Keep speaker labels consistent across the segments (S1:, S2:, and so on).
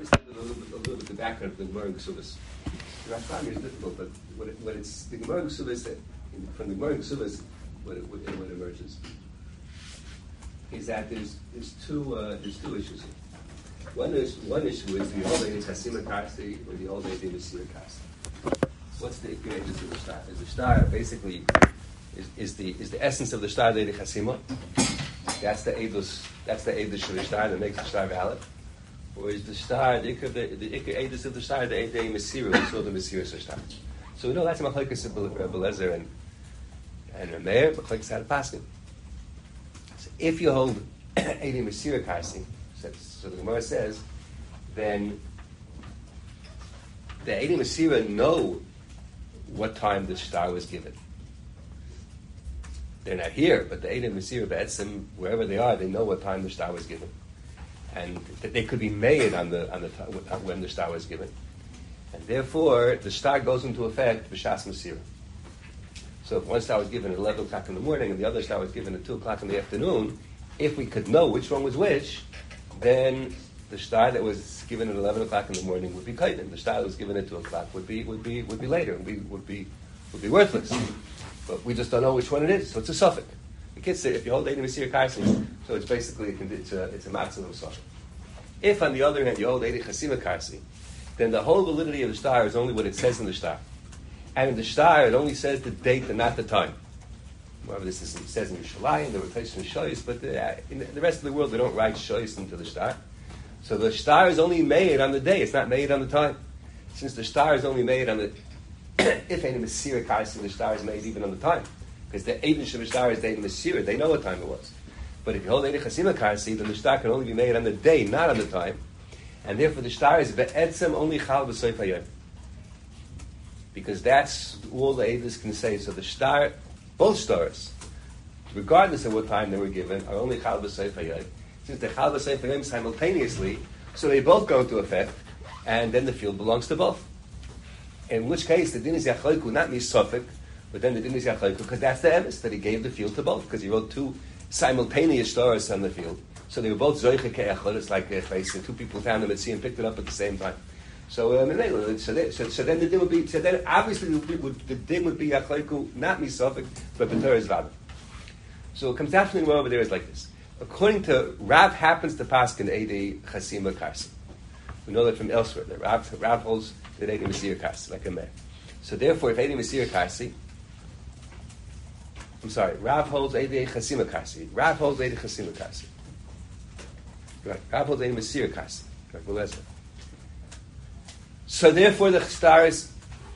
S1: understand a little bit the background of the Gemara and Ksubas. The Rashbam is difficult, but when it's the Gemara and Ksubas, from the Gemara and Ksubas, what emerges is that there's two issues here. One issue is the old lady Chasima Karsi or the old lady Mesira Karsi. What's the equation of the star? Is the star basically is the essence of the star lady Chasima? That's the edus of the star that makes the star valid. Or is the star the edus of the star the Eidei Mesira, we saw the Mesira star? So we know that's Machlekes of Rebbe Lezer and Rameir, Machlekes had a paskin. So if you hold Eidei Mesira Karsi, so the Gemara says, then the Eidei Mesira know what time the star was given. They're not here, but the Eidei Mesira Be'etzim, wherever they are, they know what time the star was given, and that they could be made on the when the star was given, and therefore the star goes into effect b'shas Mesira. So if one star was given at 11 o'clock in the morning and the other star was given at 2 o'clock in the afternoon, if we could know which one was which, then the star that was given at 11 o'clock in the morning would be kaidim. The star that was given at 2 o'clock would be later, would be worthless. But we just don't know which one it is, so it's a suffix. The kids say if you hold Eidei Mesira Karsi, so it's basically it's a maximum suffix. If on the other hand you hold Eidei Chasima Karsi, then the whole validity of the star is only what it says in the star, and in the star it only says the date and not the time. Whatever this is, it says in Yerushalayim, there were places in Shoyis, but in the rest of the world they don't write Shoyis into the star. So the star is only made on the day; it's not made on the time. Since the star is only made on the if any Mesira Karsi, the star is made even on the time, because the Eidish of the star is the Mesira; they know what time it was. But if you hold Eidei Chasima Karsi, then the star can only be made on the day, not on the time, and therefore the star is be'etzem only chal b'soif hayom, because that's all the Eidish can say. So the star. Both stars, regardless of what time they were given, are only chal b'soif hayom. Since they're chal b'soif hayom simultaneously, so they both go into effect, and then the field belongs to both. In which case, the din is yachloku, not misofik, but then the din is yachloku, because that's the emes, that he gave the field to both, because he wrote two simultaneous stars on the field. So they were both zoiche ke'echad, it's like two people found them at sea and picked it up at the same time. So then the din would be. So then obviously the din would be yachleiku, not misofik, but b'torah is vada. So it comes down to the over there is like this. According to Rav, happens to paskin Eidei Chasima Karsi. We know that from elsewhere. That Rav holds that Eidei Mesira Karsi, like a man. So therefore, if Eidei Mesira Karsi, Rav holds Eidei Chasima Karsi. Rav holds Eidei Chasima Karsi. Right. Rav holds Eidei Mesira Karsi. Right. So therefore the star is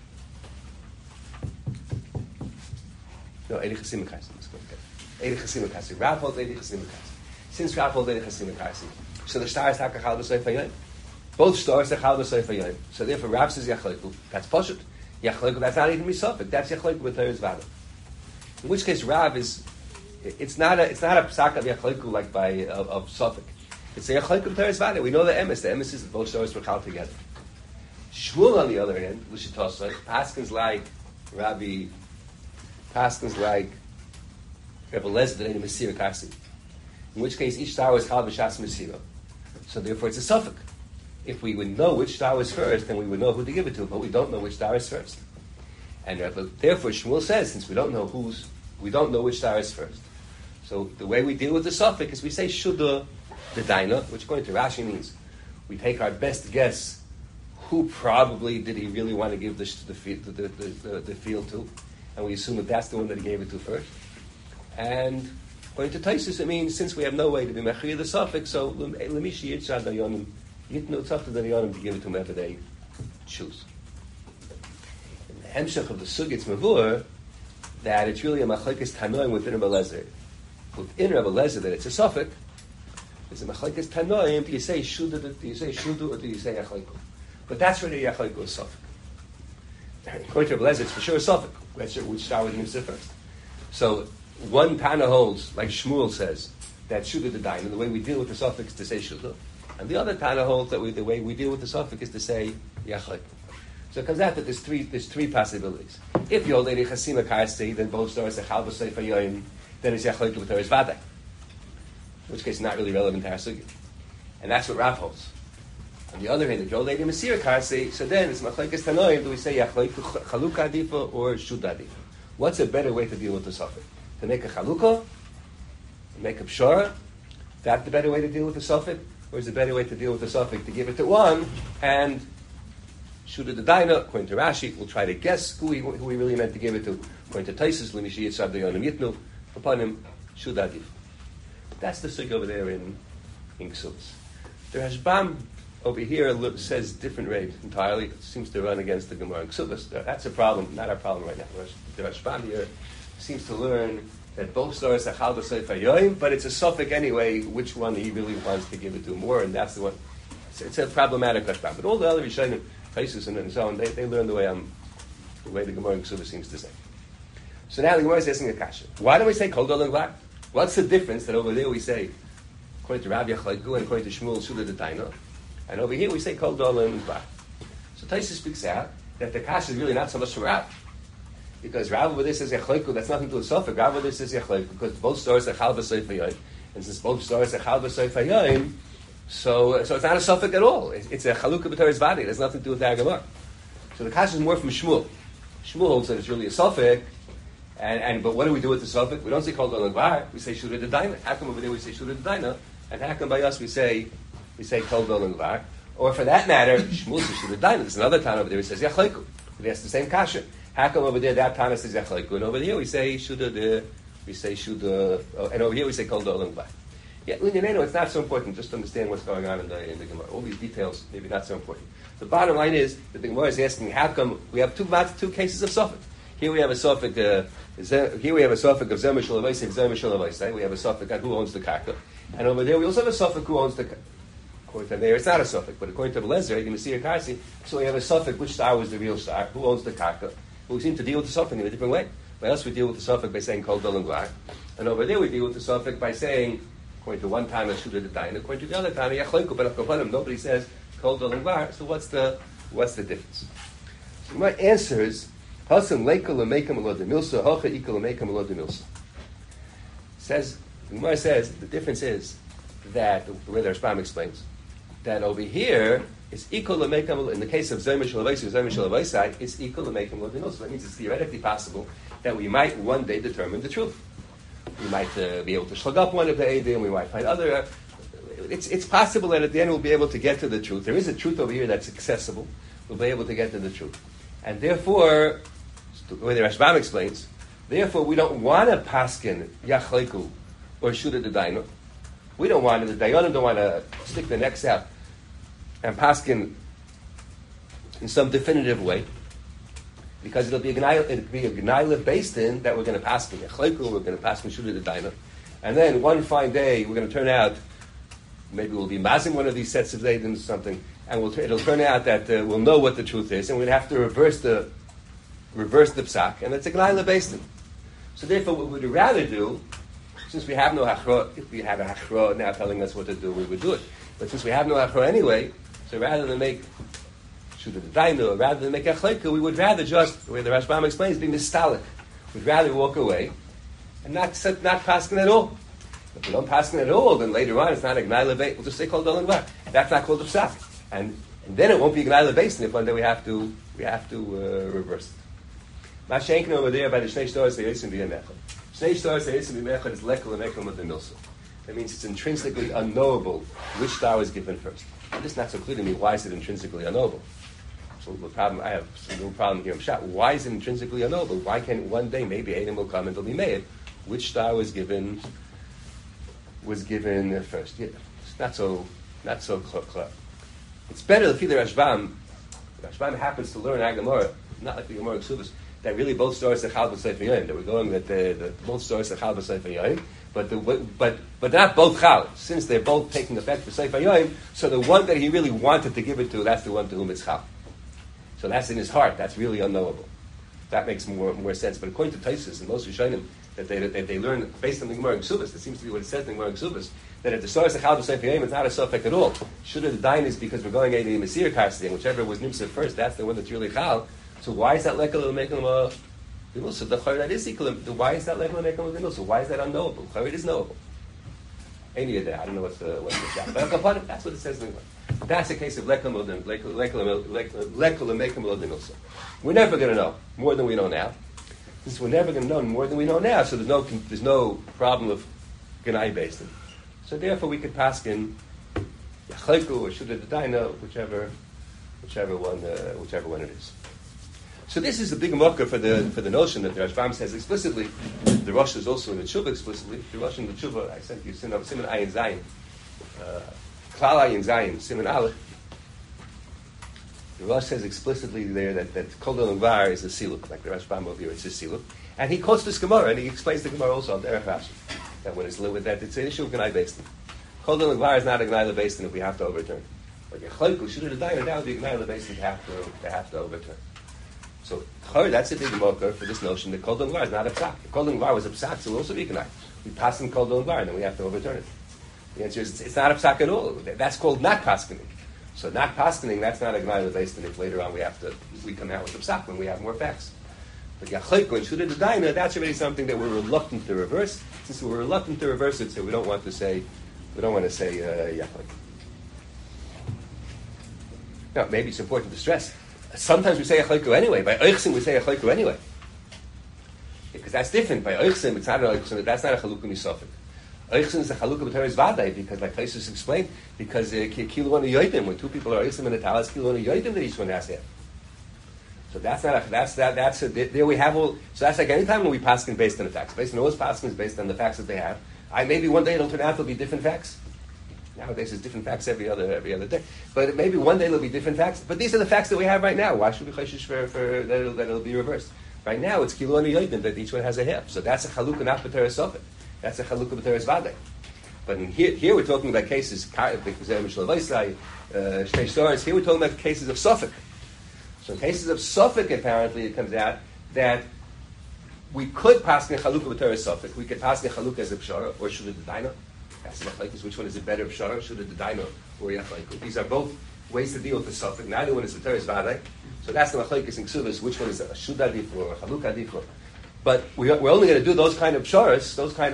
S1: Eidei Chasima Karsi. Eidei Chasima Karsi. Rav holds Eidei Chasima Karsi. Since Rav holds Eidei Chasima Karsi, so the star is Taka Chal B'Soif Hayom. Both stars are Chal B'Soif Hayom. So therefore Rav says Yachleiku. That's Pashut. Yachleiku, that's not even Misofik. That's Yachleiku with Teres Vada. In which case Rav is, it's not a psak of Yachleiku like of Sofik. It's a Yachleiku with Teres Vada. We know the emes. The emes is that both stars were Chal together. Shmuel, on the other hand, L'shitosai, paskins like Rabbi, paskins like Rebbe Lezer that ain't Mesira Karsi. In which case, each star was Chal b'shas Mesira. So therefore, it's a suffix. If we would know which star was first, then we would know who to give it to. But we don't know which star is first. And therefore, Shmuel says, since we don't know which star is first. So the way we deal with the suffix is we say Shuddha the Daina, which according to Rashi means we take our best guess. Who probably did he really want to give the field to? And we assume that that's the one that he gave it to first. And according to Taisus, it means since we have no way to be mechir the suffix, so lemishi yitzad dayanim, it's up to the dayanim to give it to whomever they choose. In the hemshech of the sugitz mavur, that it's really a machlekes tanoim within Rebbe Lezer. Within Rebbe Lezer, that it's a suffix. It's a machlekes tanoim. Do you say shudu, or do you say yachleiku? But that's really Yachleiku is Suffolk. According to Rebbe Lezer, it's for sure a Suffolk. Which star was Nimsa first. So one Tana holds, like Shmuel says, that Shuddha the Dain, and the way we deal with the suffix is to say Shuddha. And the other Tana holds that the way we deal with the suffix is to say Yachleiku. So it comes out that there's three possibilities. If you hold Eidei Chasima Karsi, then both stars are Chal B'Soif Hayom, then it's Yachleiku with Teres Vada. In which case, it's not really relevant to our sugi. And that's what Rav holds. On the other hand, if you're Lady Masir Karsi, so then it's Machlekes Tanoim, do we say Chalukah Adifa or Shuda Adifa? What's a better way to deal with the suffix? To make a Chalukah? Make a Pshara? That the better way to deal with the suffix? Or is the better way to deal with the suffix to give it to one and Shuda the Daina, according to Rashi, we'll try to guess who he really meant to give it to. According to Taisus, Limishi Yitzhak Dayanim Yitnu, upon him, Shuda Adifa. That's the sig over there in Ksubas. The Rashbam over here says different rate entirely. It seems to run against the Gemara in Ksubas. That's a problem, not our problem right now. The Rashbam here seems to learn that both stars are Chal B'Seif HaYoim, but it's a suffix anyway, which one he really wants to give it to more, and that's the one. It's a problematic Rashbam. But all the other Rishonim, Taisus and so on, they learn the way the Gemara in Ksubas seems to say. So now the Gemara is asking a kasha. Why don't we say Kol Dol and Gvar? What's the difference that over there we say, according to Rabbi Yachlaiku and according to Shmuel, Shuda the Taina, and over here we say Kol Dol and Gvar? So Taisus speaks out that the kasha is really not so much for Rav. Because Rav over there says Yachlaiku, that's nothing to do with Sofik. Rav over there says Yachlaiku, because both stars are Chal B'Seif HaYoim. And since both stars are Chal B'Seif HaYoim, so it's not a Sofik at all. It's a Chalukah B'Teres Vadi. It has nothing to do with the Agamar. So the kasha is more from Shmuel. Shmuel holds that it's really a Sofik. But what do we do with the suffix? We don't say Kol Dol and Gvar. We say Shuda the Daina. How come over there we say Shuda the Daina? And how come by us we say Kol Dol and Gvar? Or for that matter, Shmuel says Shuda the Daina. There's another town over there who says Yachlaiku. He asks the same kasha. How come over there that town says Yachlaiku, and over here we say Shuda and over here we say Kol Dol and Gvar? Yeah, it's not so important just to understand what's going on in the Gemara. All these details maybe not so important. The bottom line is that the Gemara is asking how come we have two cases of suffix. Here we have a suffix. Here we have a suffix of Zeh Mishal Avaisai, Zeh Mishal Avaisai. We have a suffix on who owns the karka, and over there we also have a suffix who owns the. According to there, it's not a suffix, but according to Belezer, you can see a Karsi. So we have a suffix. Which star was the real star? Who owns the karka? But we seem to deal with the suffix in a different way. By us, we deal with the suffix by saying Kol Dol and Gvar, and over there we deal with the suffix by saying, according to one time, Shuda the Daina, according to the other time, Yachlaiku. But Akapanim, nobody says Kol Dol and Gvar. So what's the difference? So my answer is. Hasan leika l'meikam alo demilsa, hocha ika l'meikam alo demilsa. Says the Gemara says the difference is that the way the Rashbam explains that over here it's equal l'meikam. In the case of Zeh Mishal Avaisai, Zeh Mishal Avaisai, it's equal l'meikam alo demilsa. That means it's theoretically possible that we might one day determine the truth. We might be able to slug up one of the Eidim. We might find other. It's possible that at the end we'll be able to get to the truth. There is a truth over here that's accessible. We'll be able to get to the truth, and therefore. The way the Rashbam explains, therefore we don't want to paskin Yachlaiku or Shuda the Daina. We don't want to, the Dayanim don't want to stick their necks out and paskin in some definitive way, because it'll be a Gnaila based in that we're going to paskin Yachlaiku, we're going to paskin Shuda the Daina, and then one fine day we're going to turn out, maybe we'll be mazing one of these sets of Zaydim or something, and it'll turn out that we'll know what the truth is, and we're going to have to reverse the psak, and it's a gnaila based in. So therefore, what we would rather do, since we have no hachra, if we had a hachra now telling us what to do, we would do it. But since we have no hachra anyway, so rather than make Shuda the Daina, rather than make Yachlaiku, we would rather just, the way the Rashbam explains, be mistalik. We'd rather walk away and not paskin at all. If we don't paskin at all, then later on it's not a gnaila based. We'll just say Kol Dol and Gvar. That's not called a psak, and then it won't be a gnaila based. And if one day we have to reverse it. Mashenkin over there by the Shnei Shtaros Hayosim B'Yemechad. Shnei Shtaros Hayosim B'Yemechad is lekel and ekel with the milsa. That means it's intrinsically unknowable which star was given first. And this is not so clear to me. Why is it intrinsically unknowable? So the problem I have a little problem here. Why is it intrinsically unknowable? Why can't one day maybe Adam will come and it'll be made? Which star was given first? Yeah, it's not so clear. It's better to feel the Rashbam. Rashbam happens to learn Agamara, not like the Gemara Ksubas. That really both stars are Chal B'Seif HaYoim. That we're going that the both stars are Chal B'Seif HaYoim, but not both Chal. Since they're both taking effect for Seif HaYoim, so the one that he really wanted to give it to, that's the one to whom it's Chal. So that's in his heart. That's really unknowable. That makes more sense. But according to Taisus and most Rishonim, that they learn based on the Gemara Ksubas, that seems to be what it says in the Gemara Ksubas, that if the stars are Chal B'Seif HaYoim, it's not a suffix at all. Should the Dain is because we're going to the Masir Karsi, whichever was Nimsa first, that's the one that's really Chal. So why is that lekel l'mekel l'mil? So the chayr that is equal. Why is that lekel l'mekel l'mil? So why is that unknowable? Chayr is knowable. Any of that. I don't know what's the shot. But that's what it says in the Gemara. That's a case of lekul also. We're never going to know more than we know now. Since we're never going to know more than we know now, so there's no problem of Ganai based. So therefore, we could pass in Yachleku or Shuda D'Daina, whichever one it is. So this is the big mocker for the notion that the Rashbam says explicitly. The Rosh is also in the Tshuva explicitly. The Rosh in the Tshuva, I sent you Simon Ayin Zayin, Klal Ayin Zayin, Simon Aleph. The Rosh says explicitly there that Kol Dol Var is a siluk, like the Rashbam over here, it's a siluk. And he quotes this Gemara, and he explains the Gemara also on Derech Rashi, that when it's with that, it's an issue of Gnai Beistin. Kol Dol Var is not a Gnai Beistin if we have to overturn. But Yechleku, Shuda D'Daina, that would be a Gnai Beistin to have to overturn. So that's a big mocker for this notion that Kol Dol Var is not a psak. If Kol Dol Var was a psak, so it will also be Gnai. We pass in Kol Dol Var, and then we have to overturn it. The answer is it's not a psak at all. That's called not paskening. So not paskening, that's not a Gnai Beistin if later on we come out with a psak when we have more facts. But Yachleku and Shuda D'Daina, that's already something that we're reluctant to reverse. Since we're reluctant to reverse it, so we don't want to say Yachleku. Now, maybe it's important to stress. Sometimes we say Yachleku anyway. By Eichsim, we say Yachleku anyway. Because that's different. By Eichsim, it's not an Eichsim. That's not a Chalukah Misofik. Eichsim is a Chalukah B'teres Vadai, because, like Chaisus explained, because Kilu on a Yoidim, when two people are Eichsim in the Talis, Kilu on a Yoidim that each one has to have. So there we have all. So that's like any time when we paskin based on the facts. Based on those paskins based on the facts that they have. Maybe one day it'll turn out to be different facts. Nowadays there's different facts every other day. But maybe one day there'll be different facts. But these are the facts that we have right now. Why should we chayshish for that it'll be reversed? Right now it's kilu and yodim that each one has a half. So that's a chalukah not b'teres sofek. That's a chalukah b'teres vadei. But here we're talking about cases here we're talking about cases of sofek. So in cases of Suffolk, apparently, it comes out that we could pass in Chalukah b'teres Suffolk. We could pass in Chalukah as a Pshara, or Shuda D'Daina. That's the Machlekes. Which one is a better Pshara, Shuda D'Daina, or Yachleku? These are both ways to deal with the Suffolk. Neither one is a Teres Vadai. So that's the Machlekes in Ksuvas. Which one is a Shuda Adif or a Chalukah Adif? But we're only going to do those kind of Psharas, those kind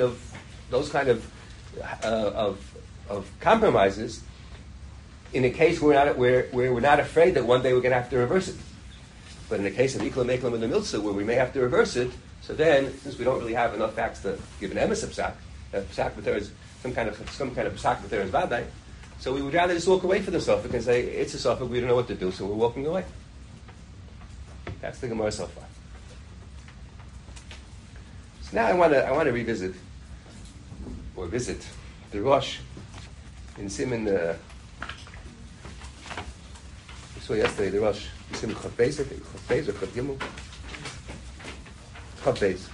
S1: of compromises, in a case where we're not afraid that one day we're going to have to reverse it. But in the case of Ikla Meklam and the Milsa, where we may have to reverse it, so then, since we don't really have enough facts to give an emes of psak, but there is some kind of psak, but there is vadai, so we would rather just walk away from the sofek and say, it's a sofek, we don't know what to do, so we're walking away. That's the Gemara so far. So now I want to revisit, or visit, the Rosh in Siman. So yesterday the Rosh, you see Chav Beis, I think, Chav Beis or Chav Gimel? Chav Beis.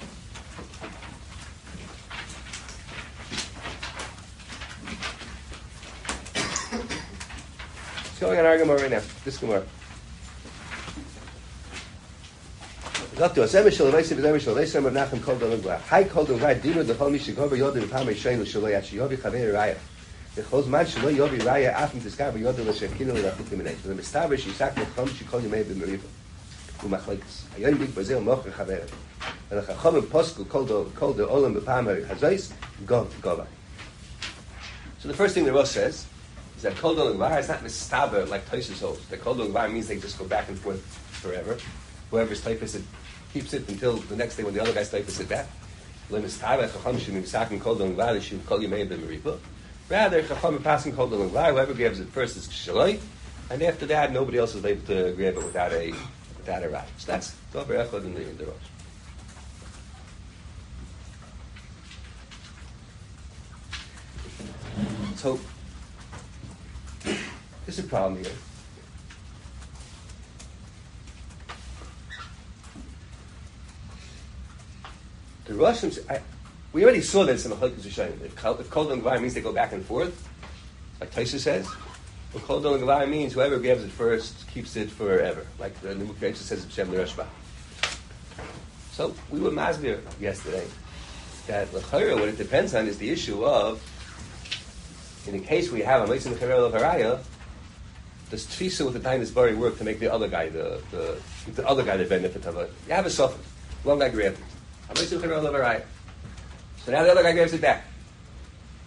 S1: What's going on our Gemara right now? This Gemara. Up to a Zemishal, Leisim, Zemishal, Leisim of Nachem Kol Dol Glah. Hai Kol Dol Glah, Dino, the Chol Mishigover, Yodim, Pamei Sheinu, Shaloi, Achiyovi, Chavei, Raya. The Chosman Shaloi Yovi Raya Afim Tiskar Yodim Leshekinu Lechakutim The Mistaber Shisak Nechom Shikol Yomei B'Meriva Umachlekes Hayon Big Brazil Mocher Chaver and the Chachom Posku Kol the Olam B'Pamer Hazois Gova. So the first thing the Rosh says is that Kol Dol Gvar is not Mistaber like Tosis holds. The Kol Dol Gvar means they just go back and forth forever. Whoever's typhus it keeps it until the next day when the other guy's typhus it back. Le Mistaber Chachom Shemim Sakin Kol Dol Gvar Shim Kol Yomei B'Meriva. Rather, Chacham passing Kol Dol Gvar, whoever grabs it first is Shaloi, and after that, nobody else is able to grab it without a right. So that's Dover Echad in the Rosh. So, there's a problem here. The Rosh, we already saw this in the Chalukah Zishayim. If Kol Dol Gvar means they go back and forth, like Taisa says, or Kol Dol Gvar means whoever grabs it first keeps it forever, like the Nimuk Reisha says in Shem L'Rashba. So we were masbir yesterday that l'chayra, what it depends on is the issue of, in the case we have a Meitzim Cherel of Haraya, does Tfisa with the Tainis Bari work to make the other guy the benefit of it? You have a sofek, one guy grabbed it. A Meitzim Cherel of Haraya. So now the other guy grabs it back.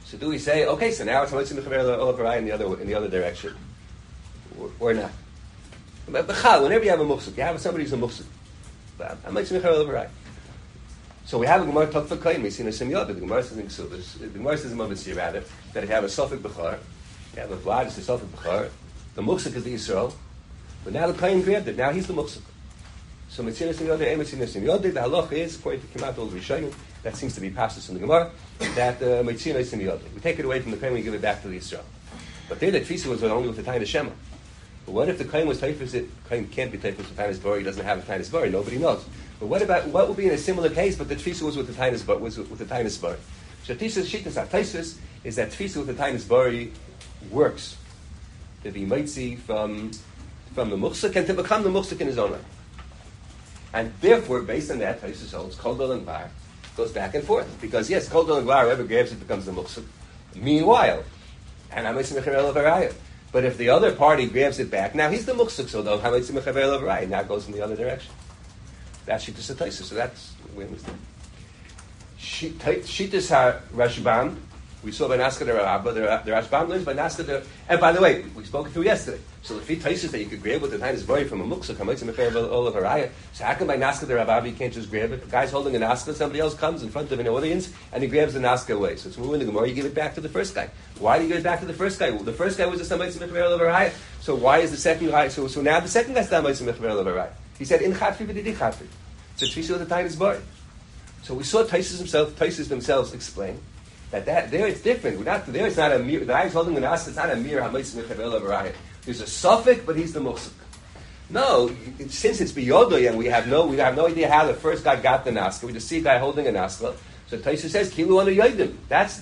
S1: So do we say, okay, so now it's Hamitzim Mechaber Olav Haraya in the other direction, or not? But whenever you have a muksuk, you have somebody who's a muksuk. Hamitzim Mechaber Olav Haraya. So we have a Gemara Tok V'Kain, we see in a Simyot, the Gemara says in Ksubas, the Gemara says in Mavitzir rather, that if you have a Sofik Bechar, you have a Vlad, it's a Sofik Bechar, the muksuk is the Yisrael, but now the Kain grabbed it, now he's the muksuk. So Mitzina Simyot, Mitzina Simyot, the halach is, according to Kimat Ol Rishonim, that seems to be passes in the Gemara, that Mitzina Simyot, we take it away from the Kain, we give it back to the Yisrael. But there the Tfisa was only with the Tainus Shema. But what if the Kain was Taifus, it Kain can't be Taifus with Tainus Bori, he doesn't have a Tainus Bori, nobody knows. But what would be in a similar case, but the Tfisa was with the Tainus Bori, So Tfisa's Shittas HaTaisus is that Tfisa with the Tainus Bori works to be Mitzi from the Muksuk and to become the Muksuk in his own right. And therefore, based on that, Taisus holds Kol Dol and Gvar goes back and forth. Because yes, Kol Dol and Gvar, whoever grabs it becomes the Muksuk. Meanwhile, and Hamitzim Mechaber Olav Haraya. But if the other party grabs it back, now he's the Muksuk, so though Hamitzim Mechaber Olav Haraya now goes in the other direction. That's Shittas HaTaisus, so that's we understand. Shittas HaRashbam, we saw by Naska the Rabba, the Rashbam learns by Naska the... And by the way, we spoke it through yesterday. So the Taisus that you could grab with the Tainus Bori from a Muksuk, Hamitzim Mechaber Olav Haraya. So how come by Naska the Rabba you can't just grab it? The guy's holding a Naska, somebody else comes in front of an audience and he grabs the Naska away. So it's moving the Gemara, you give it back to the first guy. Why do you give it back to the first guy? Well, the first guy was the Hamitzim Mechaber Olav Haraya. So why is the second guy... So now the second guy's the Hamitzim Mechaber Olav Haraya. He said, in Chatfi v'didi Chatfi. So Tfisa with the Tainus Bori. So we saw Taisus themselves explain that there it's different. There it's not a mere, the guy who's holding the Naska, it's not a mere Hamitzim Mechaber Olav Haraya. There's a suffix, but he's the Muksuk. No, since it's Biyodoy and we have no idea how the first guy got the Naska, we just see a guy holding a Naska. So Taisus says, Kilu Anu Yodim.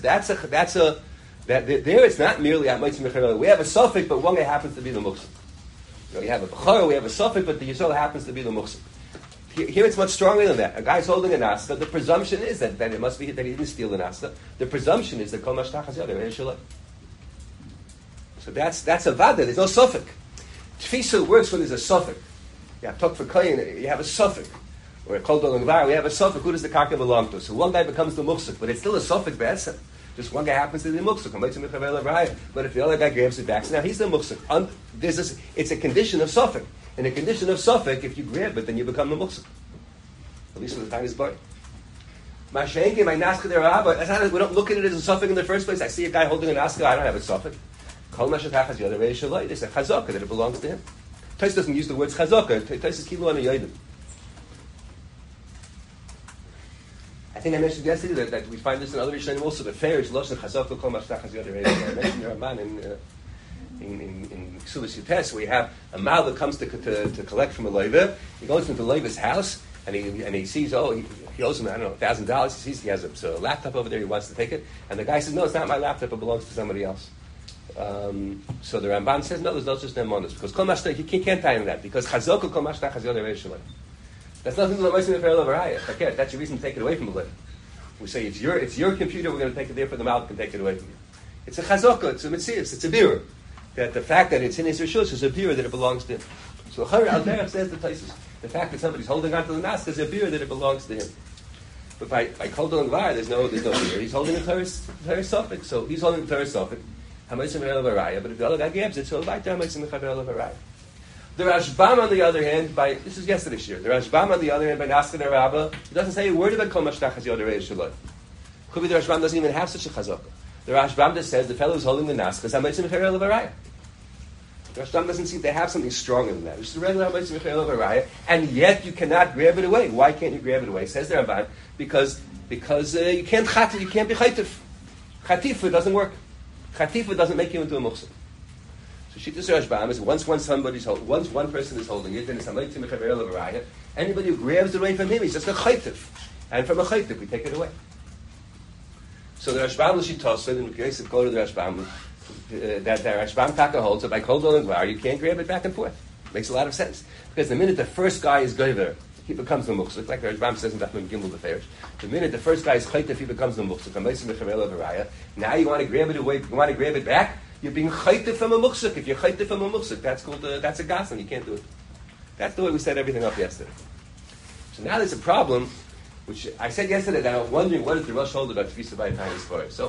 S1: There it's not merely Hamitzim Mechaber Olav Haraya. We have a suffix, but one guy happens to be the Muksuk. We have a Bechor, we have a suffix, but the Yisrael happens to be the Muksuk. Here it's much stronger than that. A guy's holding a Nasta. The presumption is that it must be that he didn't steal the Nasta. The presumption is that Kol Mashtach Has Yoder. So that's a vada. There's no suffix. Tfisa works when there's a suffix. You have Tok V'Kain, you have a suffix. Or a Kol Dol and Gvar, we have a suffix. Who does the Karka belong to? So one guy becomes the Muksuk, but it's still a suffix be'etzem. Just one guy happens to be the Muksuk. But if the other guy grabs it back, so now he's the Muksuk. It's a condition of suffix. In a condition of suffix, if you grab it, then you become the Muksuk. At least with the Tainus Bori. Mashenke, my Naska der Rabba, we don't look at it as a suffix in the first place. I see a guy holding a Naska, I don't have a suffix. Kol Mashatach Has Yoder Reish Shalai. They say Chazaka, that it belongs to him. Tais doesn't use the words Chazaka. Tais is Kilu Anu Yodim. I think I mentioned yesterday that we find this in other Rishonim also. The fair is Loshen Chazaka Kol Mashatach Has Yoder Reish Shalai. I mentioned the Ramban in Ksubas Yutes, where you have a Mal that comes to collect from a Leiva. He goes into Leiva's house, and he sees, he owes him, $1,000. He sees he has a laptop over there, he wants to take it. And the guy says, no, it's not my laptop, it belongs to somebody else. So the Ramban says, no, there's no such name on this. Because Kol Mashtach, he can't tie him that. Because Chazoko Kol Mashtach Has Yoder Reish Shalai. That's nothing to do with Moshe Mechaber Olav Haraya. That's your reason to take it away from the Leiva. We say, it's your computer, we're going to take it there for the Mal can take it away from you. It's a Chazoko, it's a Metzius, it's a Birur. That the fact that it's in his rishus is a beer that it belongs to him. So Chayr Al-Derech says the Taisus. The fact that somebody's holding onto the Naska is a beer that it belongs to him. But by Kol Dol and Gvar, there's no beer. He's holding a Torah suffix. So he's holding a Torah suffix. Hamitzim Mechaber Olav Haraya. But if the other guy grabs it, so like the Hamitzim Mechaber Olav Haraya. The Rashbam, on the other hand, this is yesterday's year. The Rashbam, on the other hand, by Naska der Rabba, he doesn't say a word about Kol Mashtach Has Yoder Reish Shalai. Could be the Rashbam doesn't even have such a chazaka. The Rashbam just says the fellow who's holding the Naska is Hamitzim Mechaber Olav Haraya. The Rashbam doesn't seem to have something stronger than that. It's just a regular Hamitzim Mechaber Olav Haraya, and yet you cannot grab it away. Why can't you grab it away? Says the Ramban, because you can't chatif, you can't be chaytif. Chatifa doesn't work. Chatifa doesn't make you into a muhsin. So Shittas Rashbam is once one person is holding it, then it's Hamitzim Mechaber Olav Haraya. Anybody who grabs it away from him, he's just a chaytif, and from a chaytif we take it away. So the Rashbam l'shitosed, in the case of go to the Rashbam, that the Rashbam Taka holds that by Kol Dol and Gvar you can't grab it back and forth. Makes a lot of sense because the minute the first guy is gover, he becomes the muksuk. Like the Rashbam says in Dafnun Gimel Beferish. The minute the first guy is chaytif, he becomes the muksuk. Hamitzim Mechaber Olav Haraya. Now you want to grab it away. You want to grab it back. You're being chaytif from a muksuk. If you're chaytif from a muksuk, that's called that's a gasan. You can't do it. That's the way we set everything up yesterday. So now there's a problem. Which I said yesterday that I was wondering what is the Rosh hold about Tfisa by Tainus Bori. So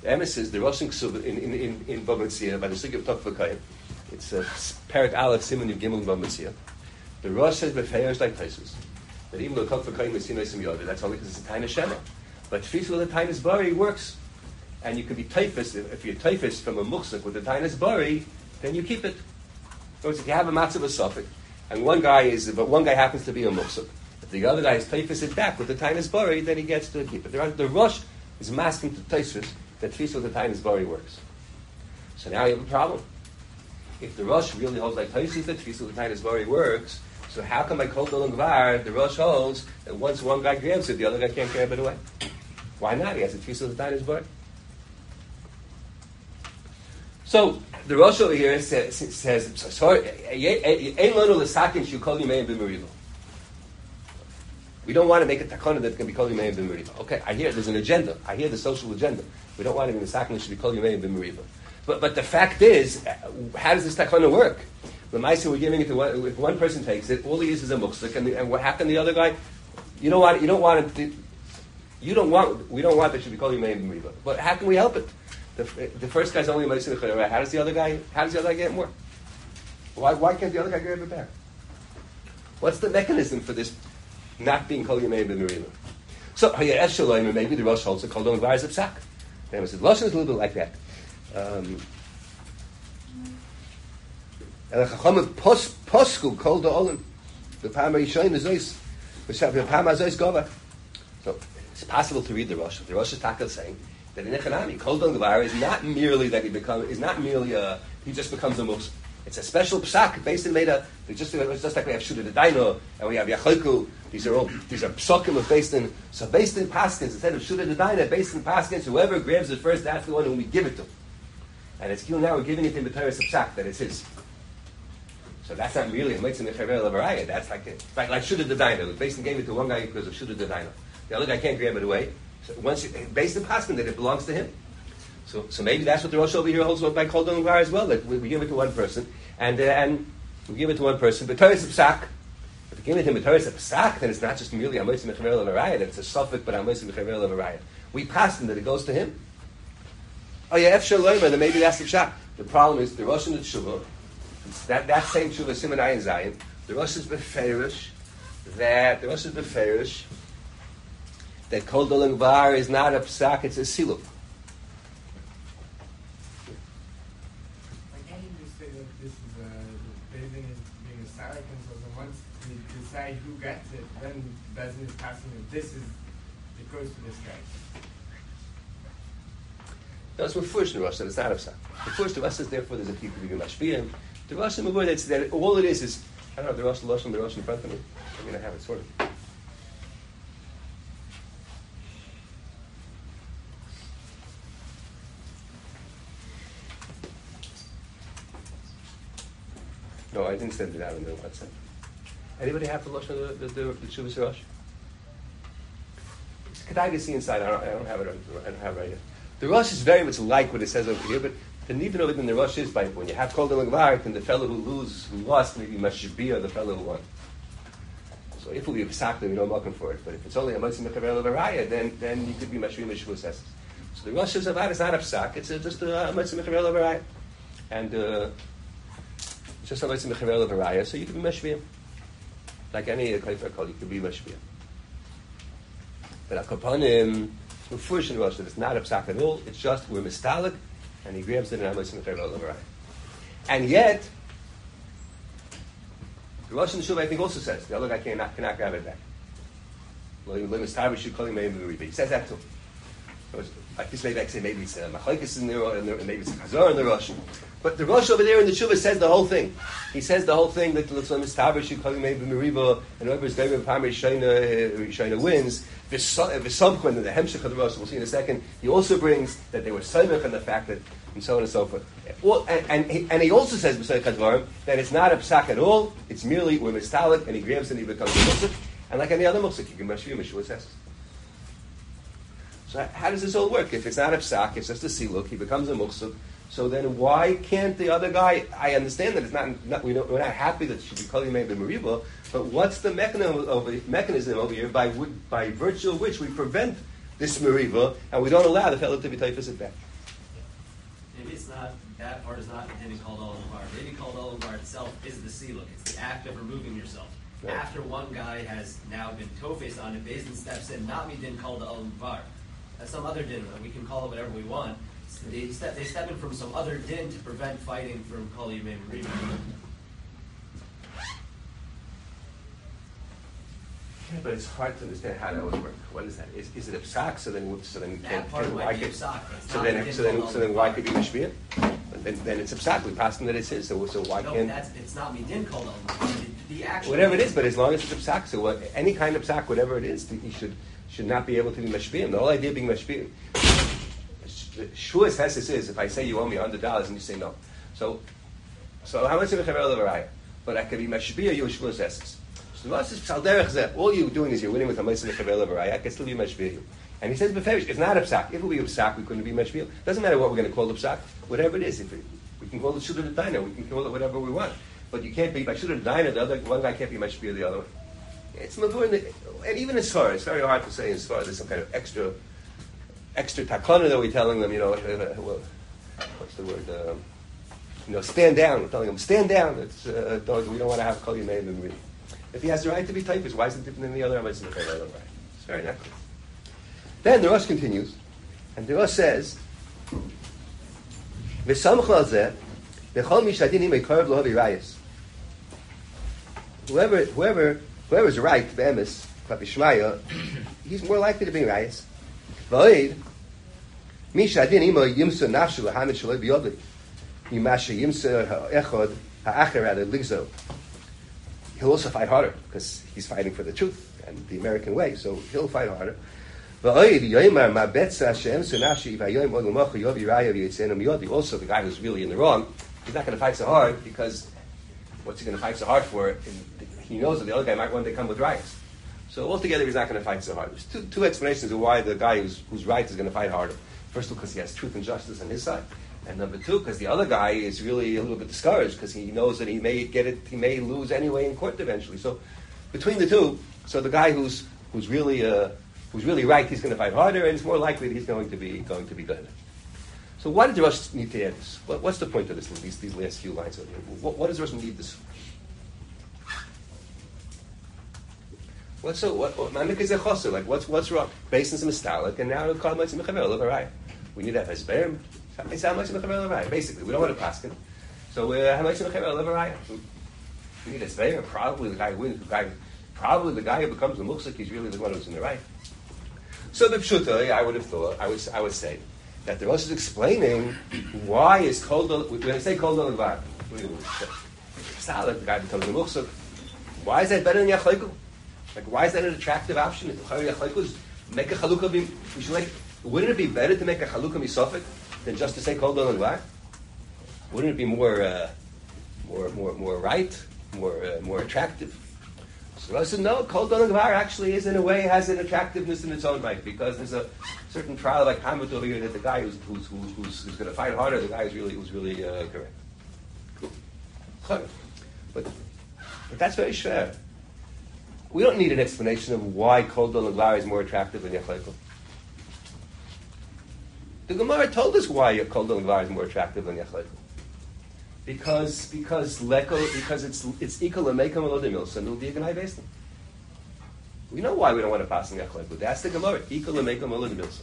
S1: The emes is the Rosh Ksuv in Bava Metzia by the Sugya of Tokva. It's a Perak Aleph Siman Yud Gimel in Bava Metzia. The Rosh says befeiros like Taisus that even though Tokva Kayim is Sinai Sim Yoder, that's only because it's a Taina Shema. But Tfisa with a Tainas Bari works, and you can be typhus if you're typhus from a muksuk with a Tainas Bari, then you keep it. So if you have a matzav of suffix, and one guy happens to be a muksuk, if the other guy is typhus it back with the Tainas Bari, then he gets to keep it. The Rosh is masking to Taisus that Tfisa with the Tainas Bari works. So now you have a problem. If the Rosh really holds like Taisus that Tfisa with the Tainas Bari works, so how come by Kol Dol and Gvar, the Rosh holds that once one guy grabs it, the other guy can't grab it away? Why not? He has a Tfisa with the Tainas Bari. So the Rosh over here says we don't want to make a takana that can be called Yimei B'Meriva. Okay, I hear there's an agenda. I hear the social agenda. We don't want to be the sakin should be called Yimei B'Meriva. But the fact is, how does this takana work? The Maisa we're giving it to one, if one person takes it, all he is a muksuk, and what happened the other guy? We don't want that should be called Yimei B'Meriva. But how can we help it? The first guy's only Maisa Nechayra. How does the other guy get more? Why can't the other guy grab it back? What's the mechanism for this not being Kol Yimei B'Meriva? So maybe the Rosh holds a Kol Dol Gvar of Psak. Then says Lashon is a little bit like that. Posku Kol Dol the Pam Rishon is Ois. The Pam Azois Gova. So it's possible to read the Rosh. The Rosh is Taka saying that in Echanami, Kol Dol Gvar is not merely that he just becomes a muksuk. It's a special psak based in Meda. It's just like we have Shuda the Daino and we have Yachoku. These are psakim of based in. So based in Paskins instead of Shuda the Daino, based in Paskins, whoever grabs it first, that's the one whom we give it to. And it's now we're giving it in the Torah psak that it's his. So that's not really a mitzvah mechaver levaraya. That's like Shuda the Daino. Based in gave it to one guy because of Shuda the Daino. The other guy can't grab it away. So based in Paskin that it belongs to him. So maybe that's what the Rosh over here holds by Kol Dol Gvar as well. That we give it to one person, and we give it to one person. But Torah Psak, if we give it to him a Torah Psak, then it's not just merely a Motzei Mechaver Levaraya. That it's a suffix, but a Motzei Mechaver Levaraya. We pass him that it goes to him. Oh yeah, F Shalomer. Then maybe that's the Psak. The problem is the Rosh and the Tshuva. That same Tshuva Siman Ayin Zayin. The Rosh is beferish that Kol Dol Gvar is not a Psak; it's a Siluk.
S2: Decide who gets it, then Bezin is passing it. This is it goes to this guy.
S1: No, it's Mefurish in the Rosh that it's not Psak. Mefurish the Rosh says therefore there's a people who can mashpiyim. The Rosh in Mavur that all it is I don't know the Rosh in front of me. I mean I have it sort of. No, I didn't send it out in the WhatsApp. Anybody have the Lashon of the Tshuvas Rosh? It's Kedai to see inside. I don't have it right here. The Rosh is very much like what it says over here, but the need to know within the Rosh is by when you have Kol Dol Gvar, then the fellow who lost, maybe Mashbia, the fellow who won. So if we have Psak, then we don't welcome for it. But if it's only a Motzei Mechaver Levaraya, then you could be Mashbia Meshuvas Esses. So the Rosh is about it's not a Psak; it's just a Motzei Mechaver Levaraya, and it's just a Motzei Mechaver Levaraya. So you could be Mashbia. Like any Kaifer Kol, you could be Mashbia. But Akapanim, it's Mefurish in Rosh, it's not a Psak at all, it's just we're Mistalik, and he grabs it in Amos and Mechaver. And yet, the Rosh and the Shuv I think also says, the other guy cannot grab it back. He says that too. Like this maybe I say maybe it's Machlekes in there, and maybe it's a Chazor in the Rosh. But the Rosh over there in the Shuvah says the whole thing. He says the whole thing that L'tzon Mistaber should call him maybe Meriva, and whoever's very Pam Rishayna wins. V'samchon in the Hemshech of the Rosh, we'll see in a second. He also brings that they were Samech on the fact that, and so on and so forth. And he also says B'Sayich Hadvarim that it's not a Psak at all. It's merely we're Mistalik, and he grabs and he becomes a Musik. And like any other Musik, you can Mashvim Meshua says. So how does this all work? If it's not a Psak, it's just a Siluk, he becomes a Musik. So then why can't the other guy, I understand that it's not we're not happy that it should be called Yimei B'Meriva, but what's the mechanism over here by virtue of which we prevent this Meriva and we don't allow the fellow to be typhus it back?
S3: it's not, that part is not intended called all bar. Maybe called all bar itself is the siluk. It's the act of removing yourself. Right. After one guy has now been tofes on it, Beis Din steps in, not me din called the all bar. That's some other din. We can call it whatever we want. So they step in from some other din to prevent fighting from kol yimei meriva.
S1: But it's hard to understand how that would work. What is that? Is it a psak? So then
S3: that part might be a psak.
S1: So then why could be mashpia? Then it's a psak. We passed him that it's his. So why can't?
S3: No, it's not me din called the actual.
S1: Whatever it is, but as long as it's a psak, so any kind of psak, whatever it is, he should not be able to be mashpia. The whole idea of being mashpia. Shuas Hesis is if I say you owe me $100 and you say no. So how much of a chaver levaraya? But I could be mashpia you Shuas Hesis. All you're doing is you're winning with a Meisim Mechavel Levaraya. I can still be Mashpil. And he says, Beferish, it's not a psak. If it would be a psak, we couldn't be Mashpil. Doesn't matter what we're going to call the psak. Whatever it is. If we can call it Shudah Diner, we can call it whatever we want. But you can't be, by Shudah Diner, the other one guy can't be Mashpil the other one. It's Mavur, and even in Sfar, it's very hard to say in Sfar, there's some kind of extra takana that we're telling them, what's the word? Stand down. We're telling them, stand down. It's, we don't want to have Kol Yimei Meriva. If he has the right to be typhus, why is it different than the other Amos in the right? It's very natural. Then the Rosh continues, and the Rosh says, "V'samcha b'chol mishadini meikarev lo havirayis." Whoever's right to Be'emes, Klapi Shmaya, he's more likely to be rayis. V'oid mishadini mo yimsa nafshu lahamid shaloi biyodli yimasha yimsa echad ha'acher ad ligzo. He'll also fight harder because he's fighting for the truth and the American way, so he'll fight harder. Also, the guy who's really in the wrong, he's not going to fight so hard because what's he going to fight so hard for? He knows that the other guy might one day come with riots. So altogether, he's not going to fight so hard. There's two explanations of why the guy who's right is going to fight harder. First of all, because he has truth and justice on his side. And number two, because the other guy is really a little bit discouraged because he knows that he may lose anyway in court eventually. So between the two, so the guy who's really right, he's going to fight harder, and it's more likely that he's going to be good. So why did the Rosh need to add this? What's the point of this? These last few lines over here. What does the Rosh need this? What's wrong? Basin is mistalik, and now call it mechavel. We need to have hesberim. Basically, we don't want to pass him. So we need a Zveir. Probably the guy who wins. Probably the guy who becomes the muksik, he's really the one who's in the right. So the pshuta, I would have thought, I would say that the Rosh is explaining why is kol when I say kol levar, the guy becomes the muksik. Why is that better than yachleiku? Like, why is that an attractive option? Make a chalukah. Wouldn't it be better to make a chalukah misofik than just to say kol levar? Wouldn't it be more right, more attractive? So I said, no, kol levar actually is in a way has an attractiveness in its own right because there's a certain trial like Hamid over here that the guy who's going to fight harder, the guy who's really correct. Cool. But that's very shver. We don't need an explanation of why kol levar is more attractive than yachleiku. The Gemara told us why kol levar is more attractive than yachleiku. Because it's equal to make him a little milsa and it'll be a gnai based. We know why we don't want to pass in yachleiku. That's the Gemara. Equal to make him a little milsa.